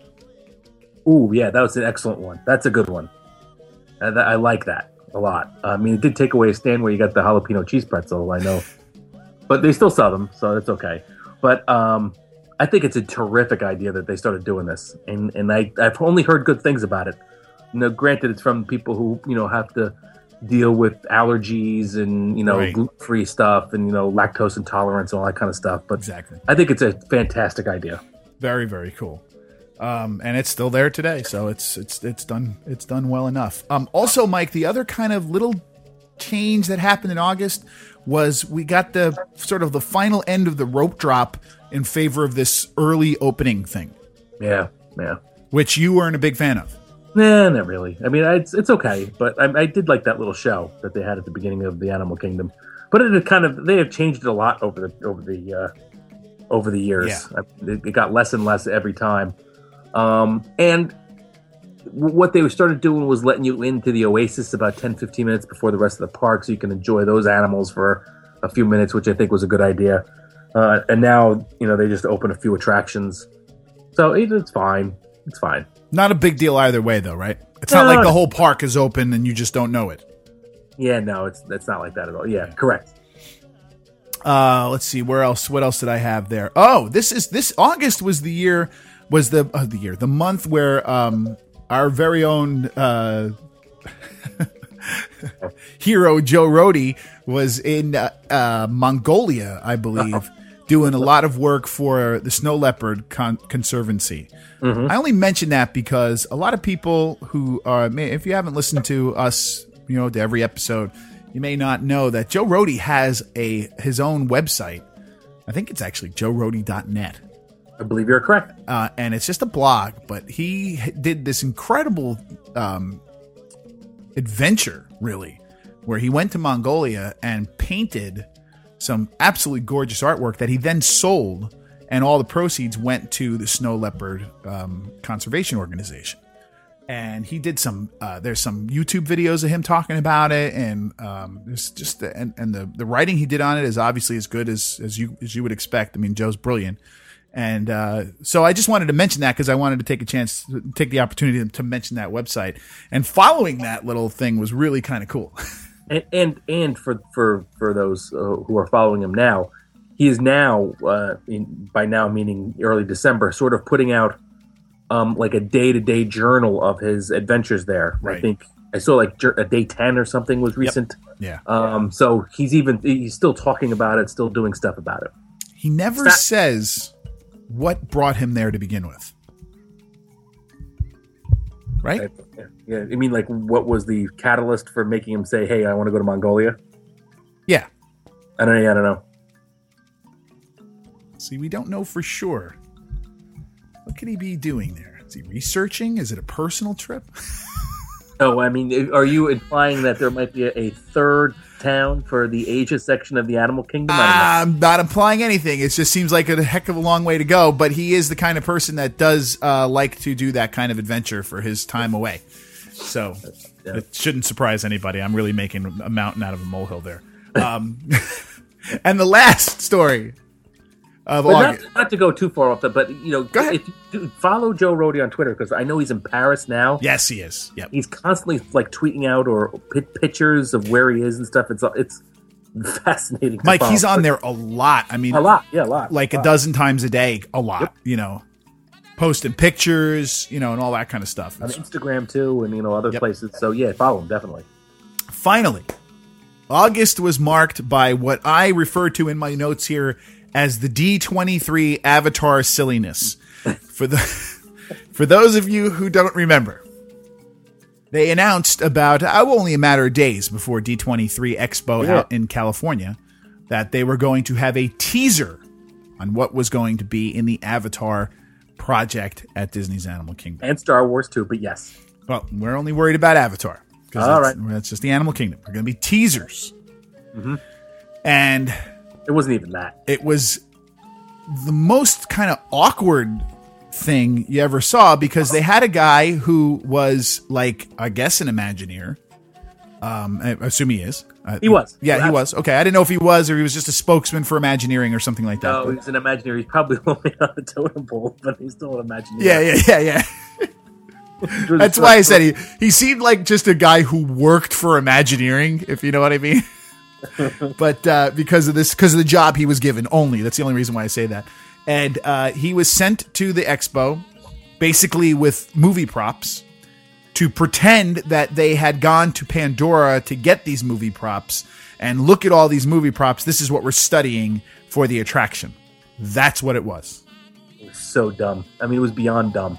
Ooh, yeah, that was an excellent one. That's a good one. I, I like that a lot. I mean, it did take away a stand where you got the jalapeno cheese pretzel, I know. But they still sell them, so it's okay. But um, I think it's a terrific idea that they started doing this. And and I, I've only heard good things about it. You know, granted, it's from people who, you know, have to deal with allergies and, you know, Right. gluten-free stuff and, you know, lactose intolerance and all that kind of stuff. But Exactly. I think it's a fantastic idea. Very, very cool. Um, and it's still there today, so it's it's it's done it's done well enough. Um, also, Mike, the other kind of little change that happened in August was we got the sort of the final end of the rope drop in favor of this early opening thing, Yeah, yeah. which you weren't a big fan of. Nah, not really. I mean, it's it's okay, but I, I did like that little show that they had at the beginning of the Animal Kingdom. But it had kind of they have changed it a lot over the over the uh, over the years. Yeah. It, it got less and less every time. Um, and what they started doing was letting you into the Oasis about ten, fifteen minutes before the rest of the park, so you can enjoy those animals for a few minutes, which I think was a good idea. Uh, and now, you know, they just open a few attractions, so it, it's fine. It's fine. Not a big deal either way, though, right? It's not No. like the whole park is open and you just don't know it. Yeah, no, it's it's not like that at all. Yeah, correct. Uh, let's see, where else? What else did I have there? Oh, this is this August was the year was the uh, the year the month where um our very own uh, hero Joe Rohde was in uh, uh, Mongolia, I believe, doing a lot of work for the Snow Leopard Con- Conservancy. I only mention that because a lot of people who are, may- if you haven't listened to us, you know, to every episode, you may not know that Joe Rohde has a his own website. I think it's actually joe rohde dot net. I believe you're correct. Uh, and it's just a blog, but he did this incredible um, adventure, really, where he went to Mongolia and painted some absolutely gorgeous artwork that he then sold, and all the proceeds went to the Snow Leopard um, Conservation Organization. And he did some. Uh, there's some YouTube videos of him talking about it, and um, there's just the, and, and the the writing he did on it is obviously as good as as you as you would expect. I mean, Joe's brilliant. And uh, so I just wanted to mention that because I wanted to take a chance, take the opportunity to mention that website. And following that little thing was really kind of cool. And and, and for, for for those uh, who are following him now, he is now, uh, in, by now meaning early December, sort of putting out um, like a day-to-day journal of his adventures there. Right. I think I saw like a day ten or something was recent. Yep. Yeah. Um. So he's even he's still talking about it, still doing stuff about it. He never That- says what brought him there to begin with. Right? Yeah. yeah. I mean, like, what was the catalyst for making him say, "Hey, I want to go to Mongolia"? Yeah. I don't. I don't know. See, we don't know for sure. What could he be doing there? Is he researching? Is it a personal trip? No, I mean, are you implying that there might be a, a third town for the Asia section of the animal kingdom? I I'm not implying anything. It just seems like a heck of a long way to go, but he is the kind of person that does uh, like to do that kind of adventure for his time away. So Yeah. it shouldn't surprise anybody. I'm really making a mountain out of a molehill there. Um, and the last story of But August. not, not to go too far off that, but you know, Go ahead. if you do, follow Joe Rody on Twitter because I know he's in Paris now. Yes, he is. Yep. He's constantly like tweeting out or pi pictures of where he is and stuff. It's it's fascinating. to Mike, follow. he's on there a lot. I mean, a lot, yeah, a lot, like a a lot. dozen times a day, a lot, Yep. you know, posting pictures, you know, and all that kind of stuff. on Instagram too, and you know other Yep. places. So yeah, follow him definitely. Finally, August was marked by what I refer to in my notes here as the D twenty-three Avatar silliness. For the for those of you who don't remember, they announced about uh, only a matter of days before D twenty-three Expo Yeah. out in California that they were going to have a teaser on what was going to be in the Avatar project at Disney's Animal Kingdom. And Star Wars too, but yes, Well, we're only worried about Avatar. Because All that's, right. that's just the Animal Kingdom. They're going to be teasers. Mm-hmm. And it wasn't even that. it was the most kind of awkward thing you ever saw because they had a guy who was like, I guess, an Imagineer. Um, I assume he is. Uh, He was. Yeah, he Absolutely. was. Okay, I didn't know if he was or he was just a spokesman for Imagineering or something like that. No, but- he's an Imagineer. He's probably only on the totem pole, but he's still an Imagineer. yeah, yeah, yeah, yeah. That's why I said he he seemed like just a guy who worked for Imagineering, if you know what I mean. But uh, because of this, because of the job he was given only, that's the only reason why I say that. And uh, he was sent to the expo, basically with movie props, to pretend that they had gone to Pandora to get these movie props. And look at all these movie props. This is what we're studying for the attraction. That's what it was. It was so dumb. I mean, it was beyond dumb.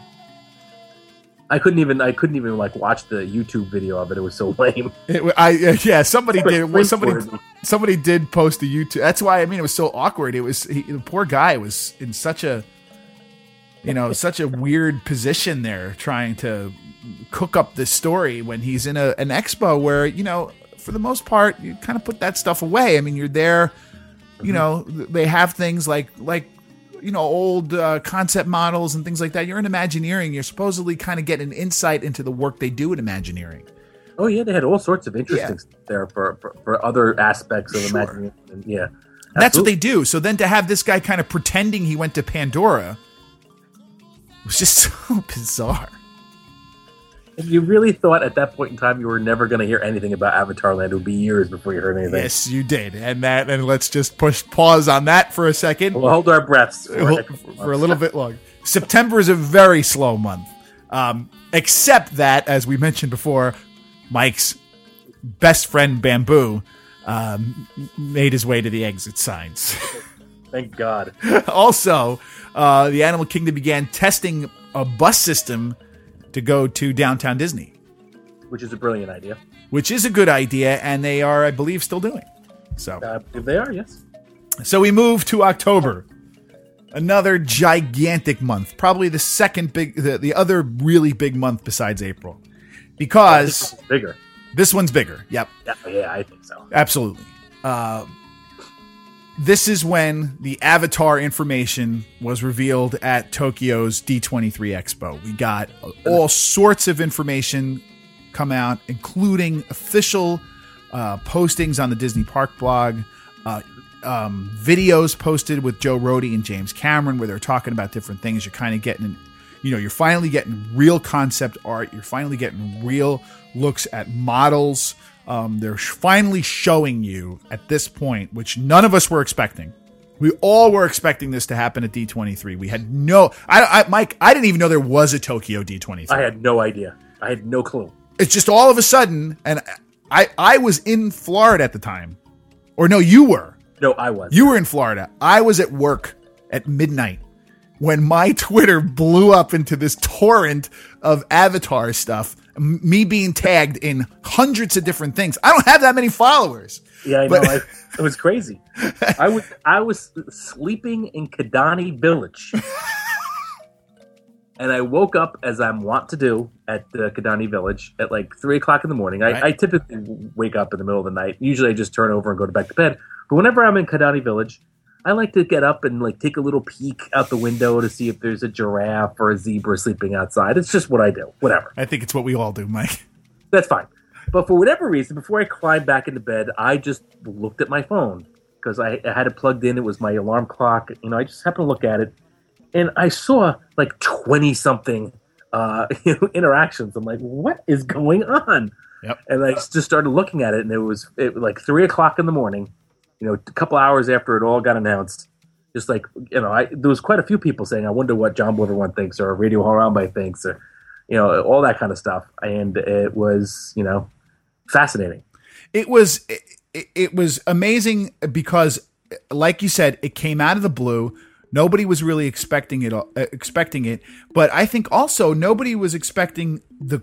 I couldn't even. I couldn't even like watch the YouTube video of it. It was so lame. It, I uh, yeah, somebody did. Well, somebody Cringeworthy. somebody did post a YouTube. That's why I mean it was so awkward. It was he, the poor guy was in such a you know such a weird position there, trying to cook up this story when he's in a an expo where you know for the most part you kind of put that stuff away. I mean you're there, you know they have things like like. you know, old uh, concept models and things like that. You're in Imagineering. You're supposedly kind of getting an insight into the work they do in Imagineering. Oh yeah, they had all sorts of interesting Yeah. stuff there for, for for other aspects of Sure. Imagineering. And yeah, That's what absolutely. they do. So then to have this guy kind of pretending he went to Pandora was just so bizarre. If you really thought at that point in time you were never going to hear anything about Avatar Land, it would be years before you heard anything. Yes, you did. And that, and let's just push pause on that for a second. We'll hold our breaths for, Well, next month. for a little bit longer. September is a very slow month. Um, except that, as we mentioned before, Mike's best friend Bamboo um, made his way to the exit signs. Thank God. Also, uh, the Animal Kingdom began testing a bus system to go to downtown Disney, Which is a brilliant idea. which is a good idea, and they are, I believe, still doing. So, Uh, if they are, yes. so we move to October, another gigantic month, probably the second big, the, the other really big month besides April, because It's bigger. this one's bigger. Yep. Yeah, yeah, I think so. Absolutely. Uh, this is when the Avatar information was revealed at Tokyo's D twenty-three Expo. We got all sorts of information come out, including official uh, postings on the Disney Park blog, uh, um, videos posted with Joe Rody and James Cameron where they're talking about different things. You're kind of getting, you know, you're finally getting real concept art. You're finally getting real looks at models. Um, they're sh- finally showing you at this point, which none of us were expecting. We all were expecting this to happen at D twenty-three. We had no, I, I, Mike, I didn't even know there was a Tokyo D twenty-three. I had no idea. I had no clue. It's just all of a sudden, and I, I was in Florida at the time. Or no, you were. No, I was. You were in Florida. I was at work at midnight when my Twitter blew up into this torrent of Avatar stuff, me being tagged in hundreds of different things. I don't have that many followers. Yeah, I but- know. I, it was crazy. I was I was sleeping in Kidani Village. And I woke up, as I'm wont to do, at uh, Kidani Village at like three o'clock in the morning. I, Right. I typically wake up in the middle of the night. Usually I just turn over and go to back to bed. But whenever I'm in Kidani Village, I like to get up and like take a little peek out the window to see if there's a giraffe or a zebra sleeping outside. It's just what I do. Whatever. I think it's what we all do, Mike. That's fine. But for whatever reason, before I climbed back into bed, I just looked at my phone because I, I had it plugged in. It was my alarm clock. You know, I just happened to look at it. And I saw like twenty-something uh, interactions. I'm like, what is going on? Yep. And I just started looking at it, and it was, it was like three o'clock in the morning, you know, a couple hours after it all got announced. Just like, you know, I, there was quite a few people saying, I wonder what John Boy one thinks or Radio Harambe thinks or, you know, all that kind of stuff. And it was, you know, fascinating. It was it, it was amazing because, like you said, it came out of the blue. Nobody was really expecting it, uh, expecting it, but I think also nobody was expecting the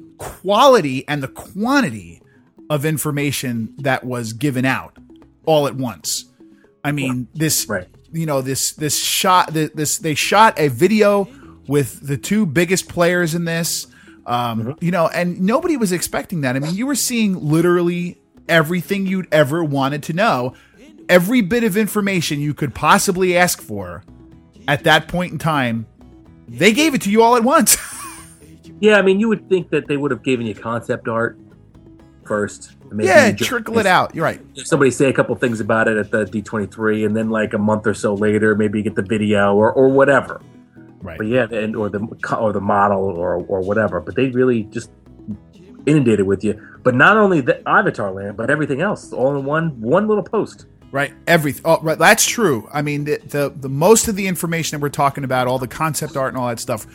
quality and the quantity of information that was given out all at once. I mean, this, Right. you know, this this shot, this they shot a video with the two biggest players in this, um, Mm-hmm. you know, and nobody was expecting that. I mean, you were seeing literally everything you'd ever wanted to know. Every bit of information you could possibly ask for at that point in time, they gave it to you all at once. Yeah, I mean, you would think that they would have given you concept art first. Maybe yeah, just- trickle it out. You're right. Somebody say a couple things about it at the D twenty-three, and then like a month or so later, maybe you get the video or, or whatever. Right. But yeah, and or the or the model or or whatever. But they really just inundated with you. But not only the Avatar land, but everything else, all in one one little post. Right. Everything. Oh, right. That's true. I mean, the, the the most of the information that we're talking about, all the concept art and all that stuff,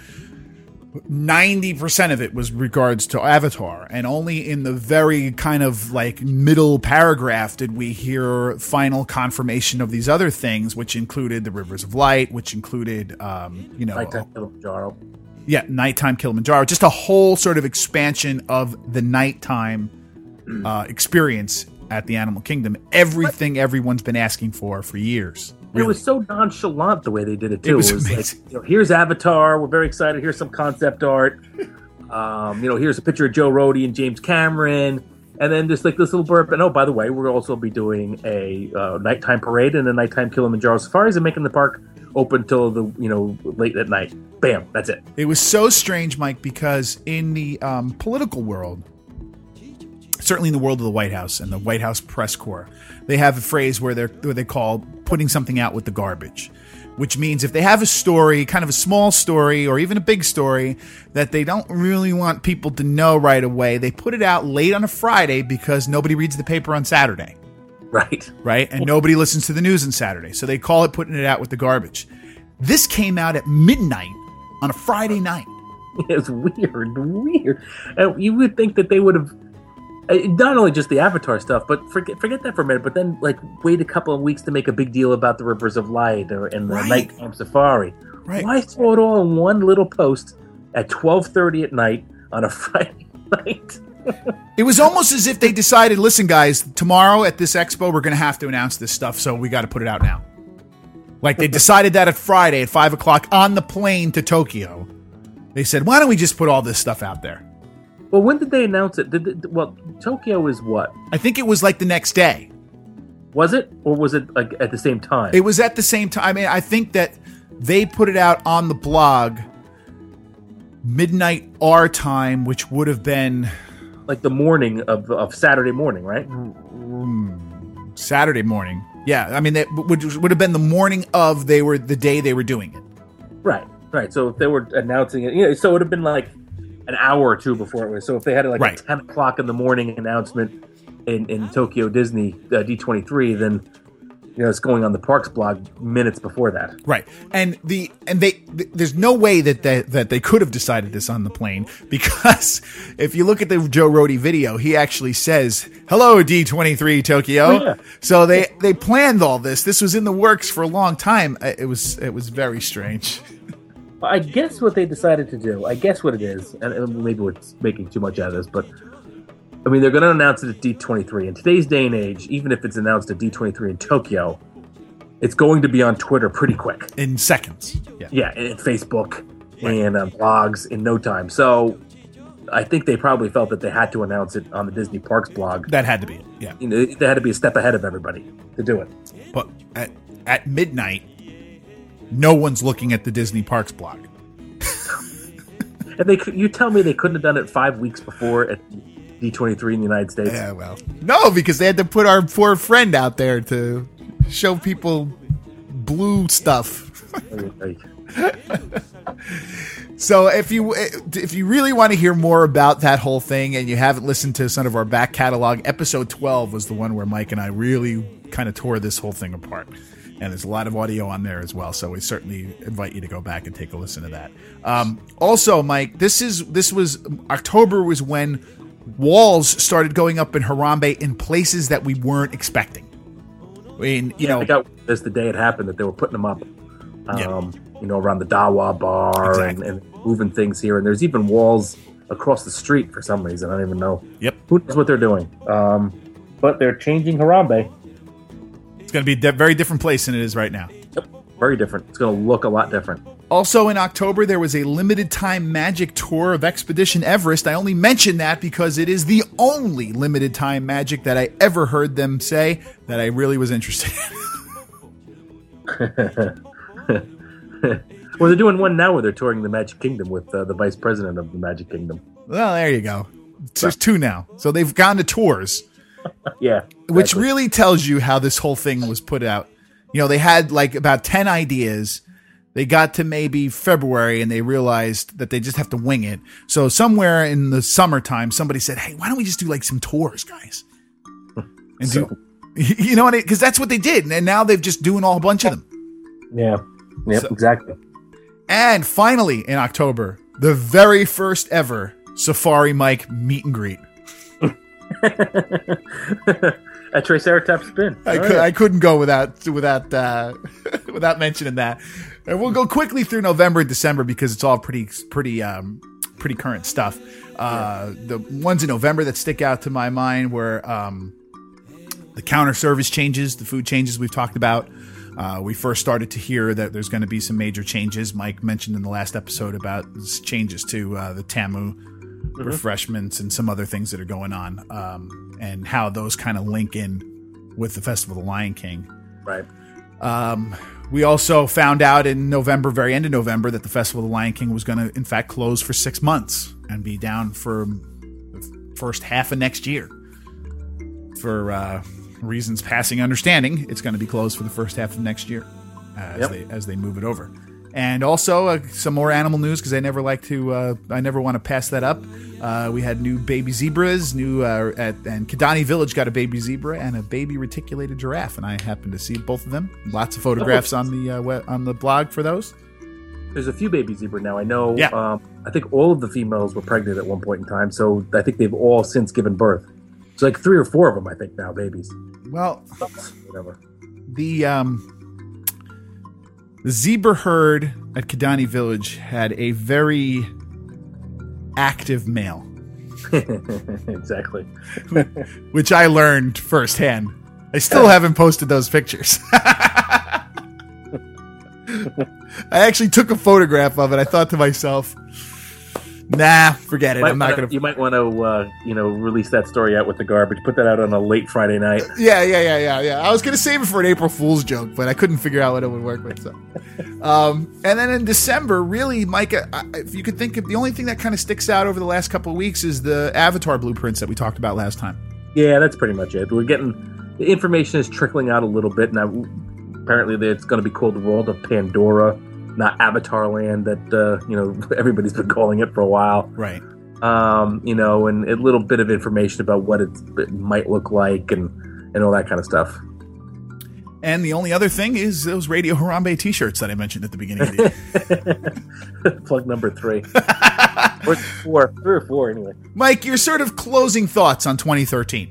ninety percent of it was regards to Avatar, and only in the very kind of like middle paragraph did we hear final confirmation of these other things, which included the Rivers of Light, which included, um, you know, Nighttime Kilimanjaro. yeah, nighttime Kilimanjaro, just a whole sort of expansion of the nighttime uh, experience at the Animal Kingdom. Everything everyone's been asking for for years. It was so nonchalant the way they did it too. It was It was, amazing. like, you know, here's Avatar. We're very excited. Here's some concept art. Um, you know, here's a picture of Joe Rohde and James Cameron, and then just like this little burp. And oh, by the way, we'll also be doing a uh, nighttime parade and a nighttime Kilimanjaro safaris, and making the park open till the you know late at night. Bam, that's it. It was so strange, Mike, because in the um, political world, certainly in the world of the White House and the White House press corps, they have a phrase where they're where they call putting something out with the garbage, which means if they have a story, kind of a small story or even a big story that they don't really want people to know right away, they put it out late on a Friday because nobody reads the paper on Saturday, Right. right? And nobody listens to the news on Saturday. So they call it putting it out with the garbage. This came out at midnight on a Friday night. It's weird, weird. And you would think that they would have uh, not only just the Avatar stuff, but forget forget that for a minute. But then, like, wait a couple of weeks to make a big deal about the Rivers of Light or and the Right. nighttime safari. Right. Why throw it all in one little post at twelve thirty at night on a Friday night? It was almost as if they decided, listen, guys, tomorrow at this expo, we're going to have to announce this stuff, so we got to put it out now. Like they decided that at Friday at five o'clock on the plane to Tokyo. They said, why don't we just put all this stuff out there? Well, when did they announce it? Did, did well, Tokyo is what? I think it was like the next day. Was it, or was it like at the same time? It was at the same time. I mean, I think that they put it out on the blog midnight our time, which would have been like the morning of of Saturday morning, right? Saturday morning. Yeah, I mean, that would would have been the morning of they were the day they were doing it. Right, right. So if they were announcing it, you know, so it would have been like an hour or two before it was. So if they had like Right. a ten o'clock in the morning announcement in, in Tokyo Disney uh, D twenty-three, then you know, it's going on the Parks blog minutes before that. Right. And the and they th- there's no way that they, that they could have decided this on the plane, because if you look at the Joe Rohde video, he actually says, "Hello, D twenty-three Tokyo." Oh, yeah. So they they planned all this. This was in the works for a long time. It was it was very strange. I guess what they decided to do, I guess what it is, and maybe we're making too much out of this, but I mean, they're going to announce it at D twenty-three. In today's day and age, even if it's announced at D twenty-three in Tokyo, it's going to be on Twitter pretty quick. In seconds. Yeah, yeah and Facebook right. and uh, blogs in no time. So I think they probably felt that they had to announce it on the Disney Parks blog. That had to be it, yeah. You know, they had to be a step ahead of everybody to do it. But at, at midnight, no one's looking at the Disney Parks blog. And they, you tell me they couldn't have done it five weeks before at D twenty-three in the United States? Yeah, well, no, because they had to put our poor friend out there to show people blue stuff. So if you if you really want to hear more about that whole thing, and you haven't listened to some of our back catalog, episode twelve was the one where Mike and I really kind of tore this whole thing apart. And there's a lot of audio on there as well, so we certainly invite you to go back and take a listen to that. Um, also, Mike, this is this was October was when walls started going up in Harambe in places that we weren't expecting. I mean, you yeah, know, I got this the day it happened that they were putting them up, um, yeah. you know, around the Dawa bar exactly. and, and moving things here. And there's even walls across the street for some reason. I don't even know. Yep. Who knows what they're doing? Um, but they're changing Harambe. It's going to be a de- very different place than it is right now. Yep. Very different. It's going to look a lot different. Also in October, there was a limited time magic tour of Expedition Everest. I only mention that because it is the only limited time magic that I ever heard them say that I really was interested in. Well, they're doing one now where they're touring the Magic Kingdom with uh, the vice president of the Magic Kingdom. Well, there you go. There's two now. So they've gone to tours. Yeah. Exactly. Which really tells you how this whole thing was put out. You know, they had like about ten ideas. They got to maybe February and they realized that they just have to wing it. So somewhere in the summertime, somebody said, "Hey, why don't we just do like some tours, guys?" And so, do, you know what? Because that's what they did. And now they've just doing all a bunch of them. Yeah. Yep, so, exactly. And finally, in October, the very first ever Safari Mike meet and greet. At Triceratops Spin. I, could, I couldn't go without without uh, without mentioning that. And we'll go quickly through November and December because it's all pretty pretty um, pretty current stuff. Uh, yeah. The ones in November that stick out to my mind were um, the counter service changes, the food changes we've talked about. Uh, we first started to hear that there's going to be some major changes. Mike mentioned in the last episode about changes to uh, the Tamu mm-hmm. refreshments and some other things that are going on, um, and how those kind of link in with the Festival of the Lion King. Right. Um, we also found out in November, very end of November, that the Festival of the Lion King was going to, in fact, close for six months and be down for the first half of next year. For uh, reasons passing understanding, it's going to be closed for the first half of next year uh, as yep. they as they move it over. And also uh, some more animal news because I never like to, uh, I never want to pass that up. Uh, we had new baby zebras, new uh, at and Kidani Village got a baby zebra and a baby reticulated giraffe, and I happened to see both of them. Lots of photographs oh. on the uh, web, on the blog for those. There's a few baby zebra now. I know. Yeah. Um, I think all of the females were pregnant at one point in time, so I think they've all since given birth. So like three or four of them, I think now, babies. Well, whatever. The um. The zebra herd at Kidani Village had a very active male. Exactly. Which I learned firsthand. I still haven't posted those pictures. I actually took a photograph of it. I thought to myself, nah, forget it. Might I'm not wanna, going to... You might want to, uh, you know, release that story out with the garbage. Put that out on a late Friday night. Yeah, yeah, yeah, yeah, yeah. I was going to save it for an April Fool's joke, but I couldn't figure out what it would work with. So. Um, and then in December, really, Micah, if you could think of the only thing that kind of sticks out over the last couple of weeks is the Avatar blueprints that we talked about last time. Yeah, that's pretty much it. We're getting... The information is trickling out a little bit. Now, apparently it's going to be called the World of Pandora, not Avatar Land that, uh, you know, everybody's been calling it for a while. Right. Um, you know, and a little bit of information about what it's, it might look like and, and all that kind of stuff. And the only other thing is those Radio Harambe t-shirts that I mentioned at the beginning of the Plug number three. Or four. Three or four, anyway. Mike, your sort of closing thoughts on twenty thirteen.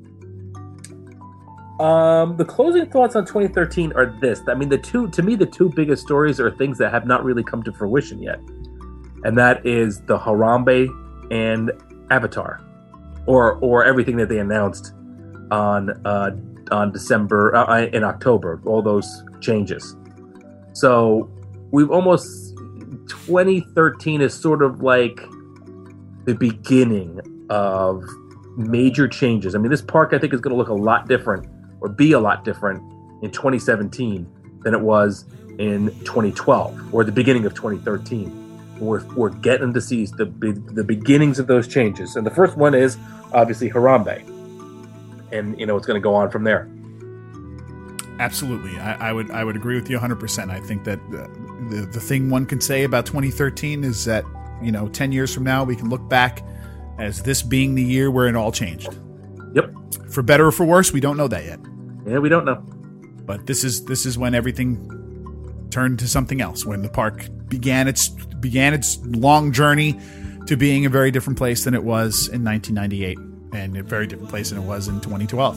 Um, the closing thoughts on twenty thirteen are this. I mean, the two, to me, the two biggest stories are things that have not really come to fruition yet. And that is the Harambe and Avatar. Or or everything that they announced on uh, on December, uh, in October, all those changes. So we've almost, twenty thirteen is sort of like the beginning of major changes. I mean, this park I think is going to look a lot different, or be a lot different in twenty seventeen than it was in twenty twelve, or the beginning of twenty thirteen. We're, we're getting to see the, the beginnings of those changes. And the first one is obviously Harambe. And, you know, it's going to go on from there. Absolutely. I, I would I would agree with you one hundred percent. I think that the, the, the thing one can say about twenty thirteen is that, you know, ten years from now, we can look back as this being the year where it all changed. Yep. For better or for worse, we don't know that yet. Yeah, we don't know. But this is this is when everything turned to something else, when the park began its began its long journey to being a very different place than it was in nineteen ninety-eight, and a very different place than it was in twenty twelve.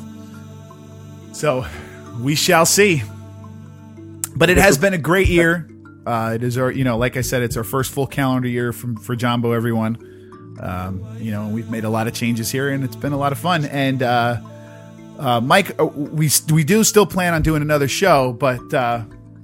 So we shall see. But it has been a great year. Uh, it is our, you know, like I said, it's our first full calendar year from for Jumbo, everyone. Um, you know, we've made a lot of changes here, and it's been a lot of fun. And uh, uh, Mike, we we do still plan on doing another show, but uh,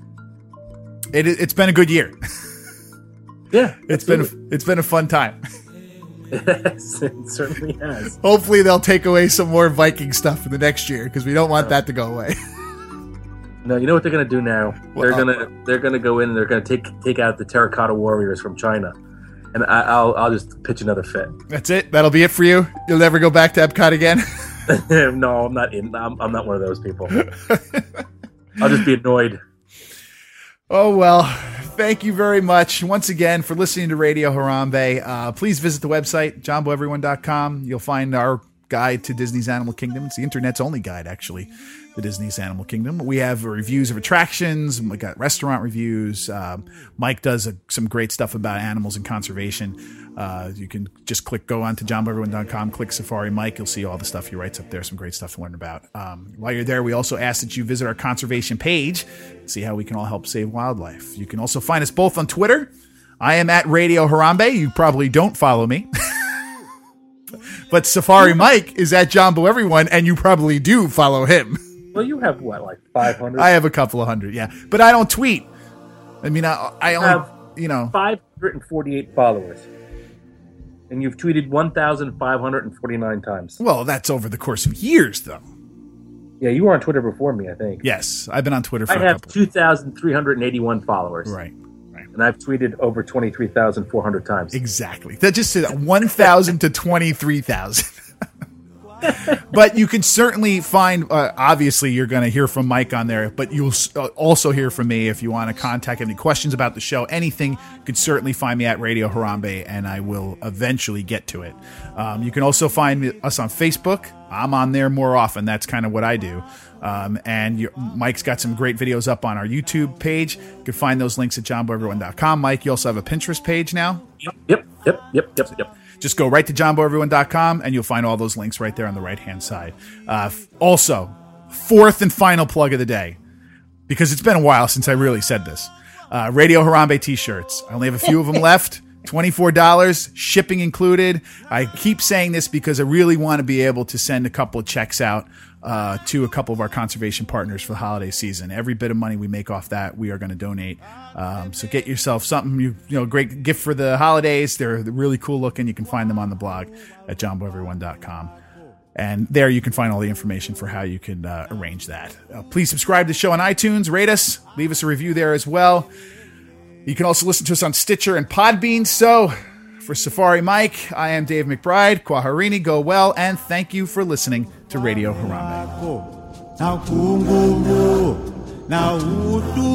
it it's been a good year. Yeah, it's been a, it's been a fun time. Yes, it certainly has. Hopefully, they'll take away some more Viking stuff for the next year, because we don't want no. that to go away. No, you know what they're going to do now? Well, they're gonna they're gonna go in and they're gonna take take out the terracotta warriors from China, and I, I'll I'll just pitch another fit. That's it. That'll be it for you. You'll never go back to Epcot again. No, I'm not in. I'm, I'm not one of those people. I'll just be annoyed. Oh well. Thank you very much once again for listening to Radio Harambe. Uh, please visit the website, jumbo everyone dot com. You'll find our guide to Disney's Animal Kingdom. It's the internet's only guide, actually, to Disney's Animal Kingdom. We have reviews of attractions. We got restaurant reviews. Um, Mike does a, some great stuff about animals and conservation. Uh, you can just click, go on to jumbo everyone dot com, click Safari Mike. You'll see all the stuff he writes up there. Some great stuff to learn about. Um, while you're there, we also ask that you visit our conservation page, see how we can all help save wildlife. You can also find us both on Twitter. I am at Radio Harambe. You probably don't follow me. But Safari Mike is at Jumbo Everyone, and you probably do follow him. Well, you have what, like five hundred? I have a couple of hundred, yeah. But I don't tweet. I mean, I, I only, have you know. five hundred forty-eight followers. And you've tweeted one thousand five hundred forty-nine times. Well, that's over the course of years, though. Yeah, you were on Twitter before me, I think. Yes, I've been on Twitter for I a have couple. two thousand three hundred eighty-one followers. Right, right. And I've tweeted over twenty-three thousand four hundred times. Exactly. That just said one thousand to twenty-three thousand. But you can certainly find, uh, obviously, you're going to hear from Mike on there, but you'll also hear from me if you want to contact any questions about the show, anything. You can certainly find me at Radio Harambe, and I will eventually get to it. Um, you can also find us on Facebook. I'm on there more often. That's kind of what I do. Um, and you, Mike's got some great videos up on our YouTube page. You can find those links at jumbo everyone dot com. Mike, you also have a Pinterest page now? Yep, yep, yep, yep, yep, yep. Just go right to jumbo everyone dot com, and you'll find all those links right there on the right-hand side. Uh, f- also, fourth and final plug of the day, because it's been a while since I really said this. Uh, Radio Harambe t-shirts. I only have a few of them left. twenty-four dollars, shipping included. I keep saying this because I really want to be able to send a couple of checks out uh, to a couple of our conservation partners for the holiday season. Every bit of money we make off that, we are going to donate. Um, so get yourself something, you, you know, great gift for the holidays. They're really cool looking. You can find them on the blog at jumbo everyone dot com. And there you can find all the information for how you can uh, arrange that. Uh, please subscribe to the show on iTunes, rate us, leave us a review there as well. You can also listen to us on Stitcher and Podbean. So, for Safari Mike, I am Dave McBride. Kwaharini, go well, and thank you for listening to Radio Harambe.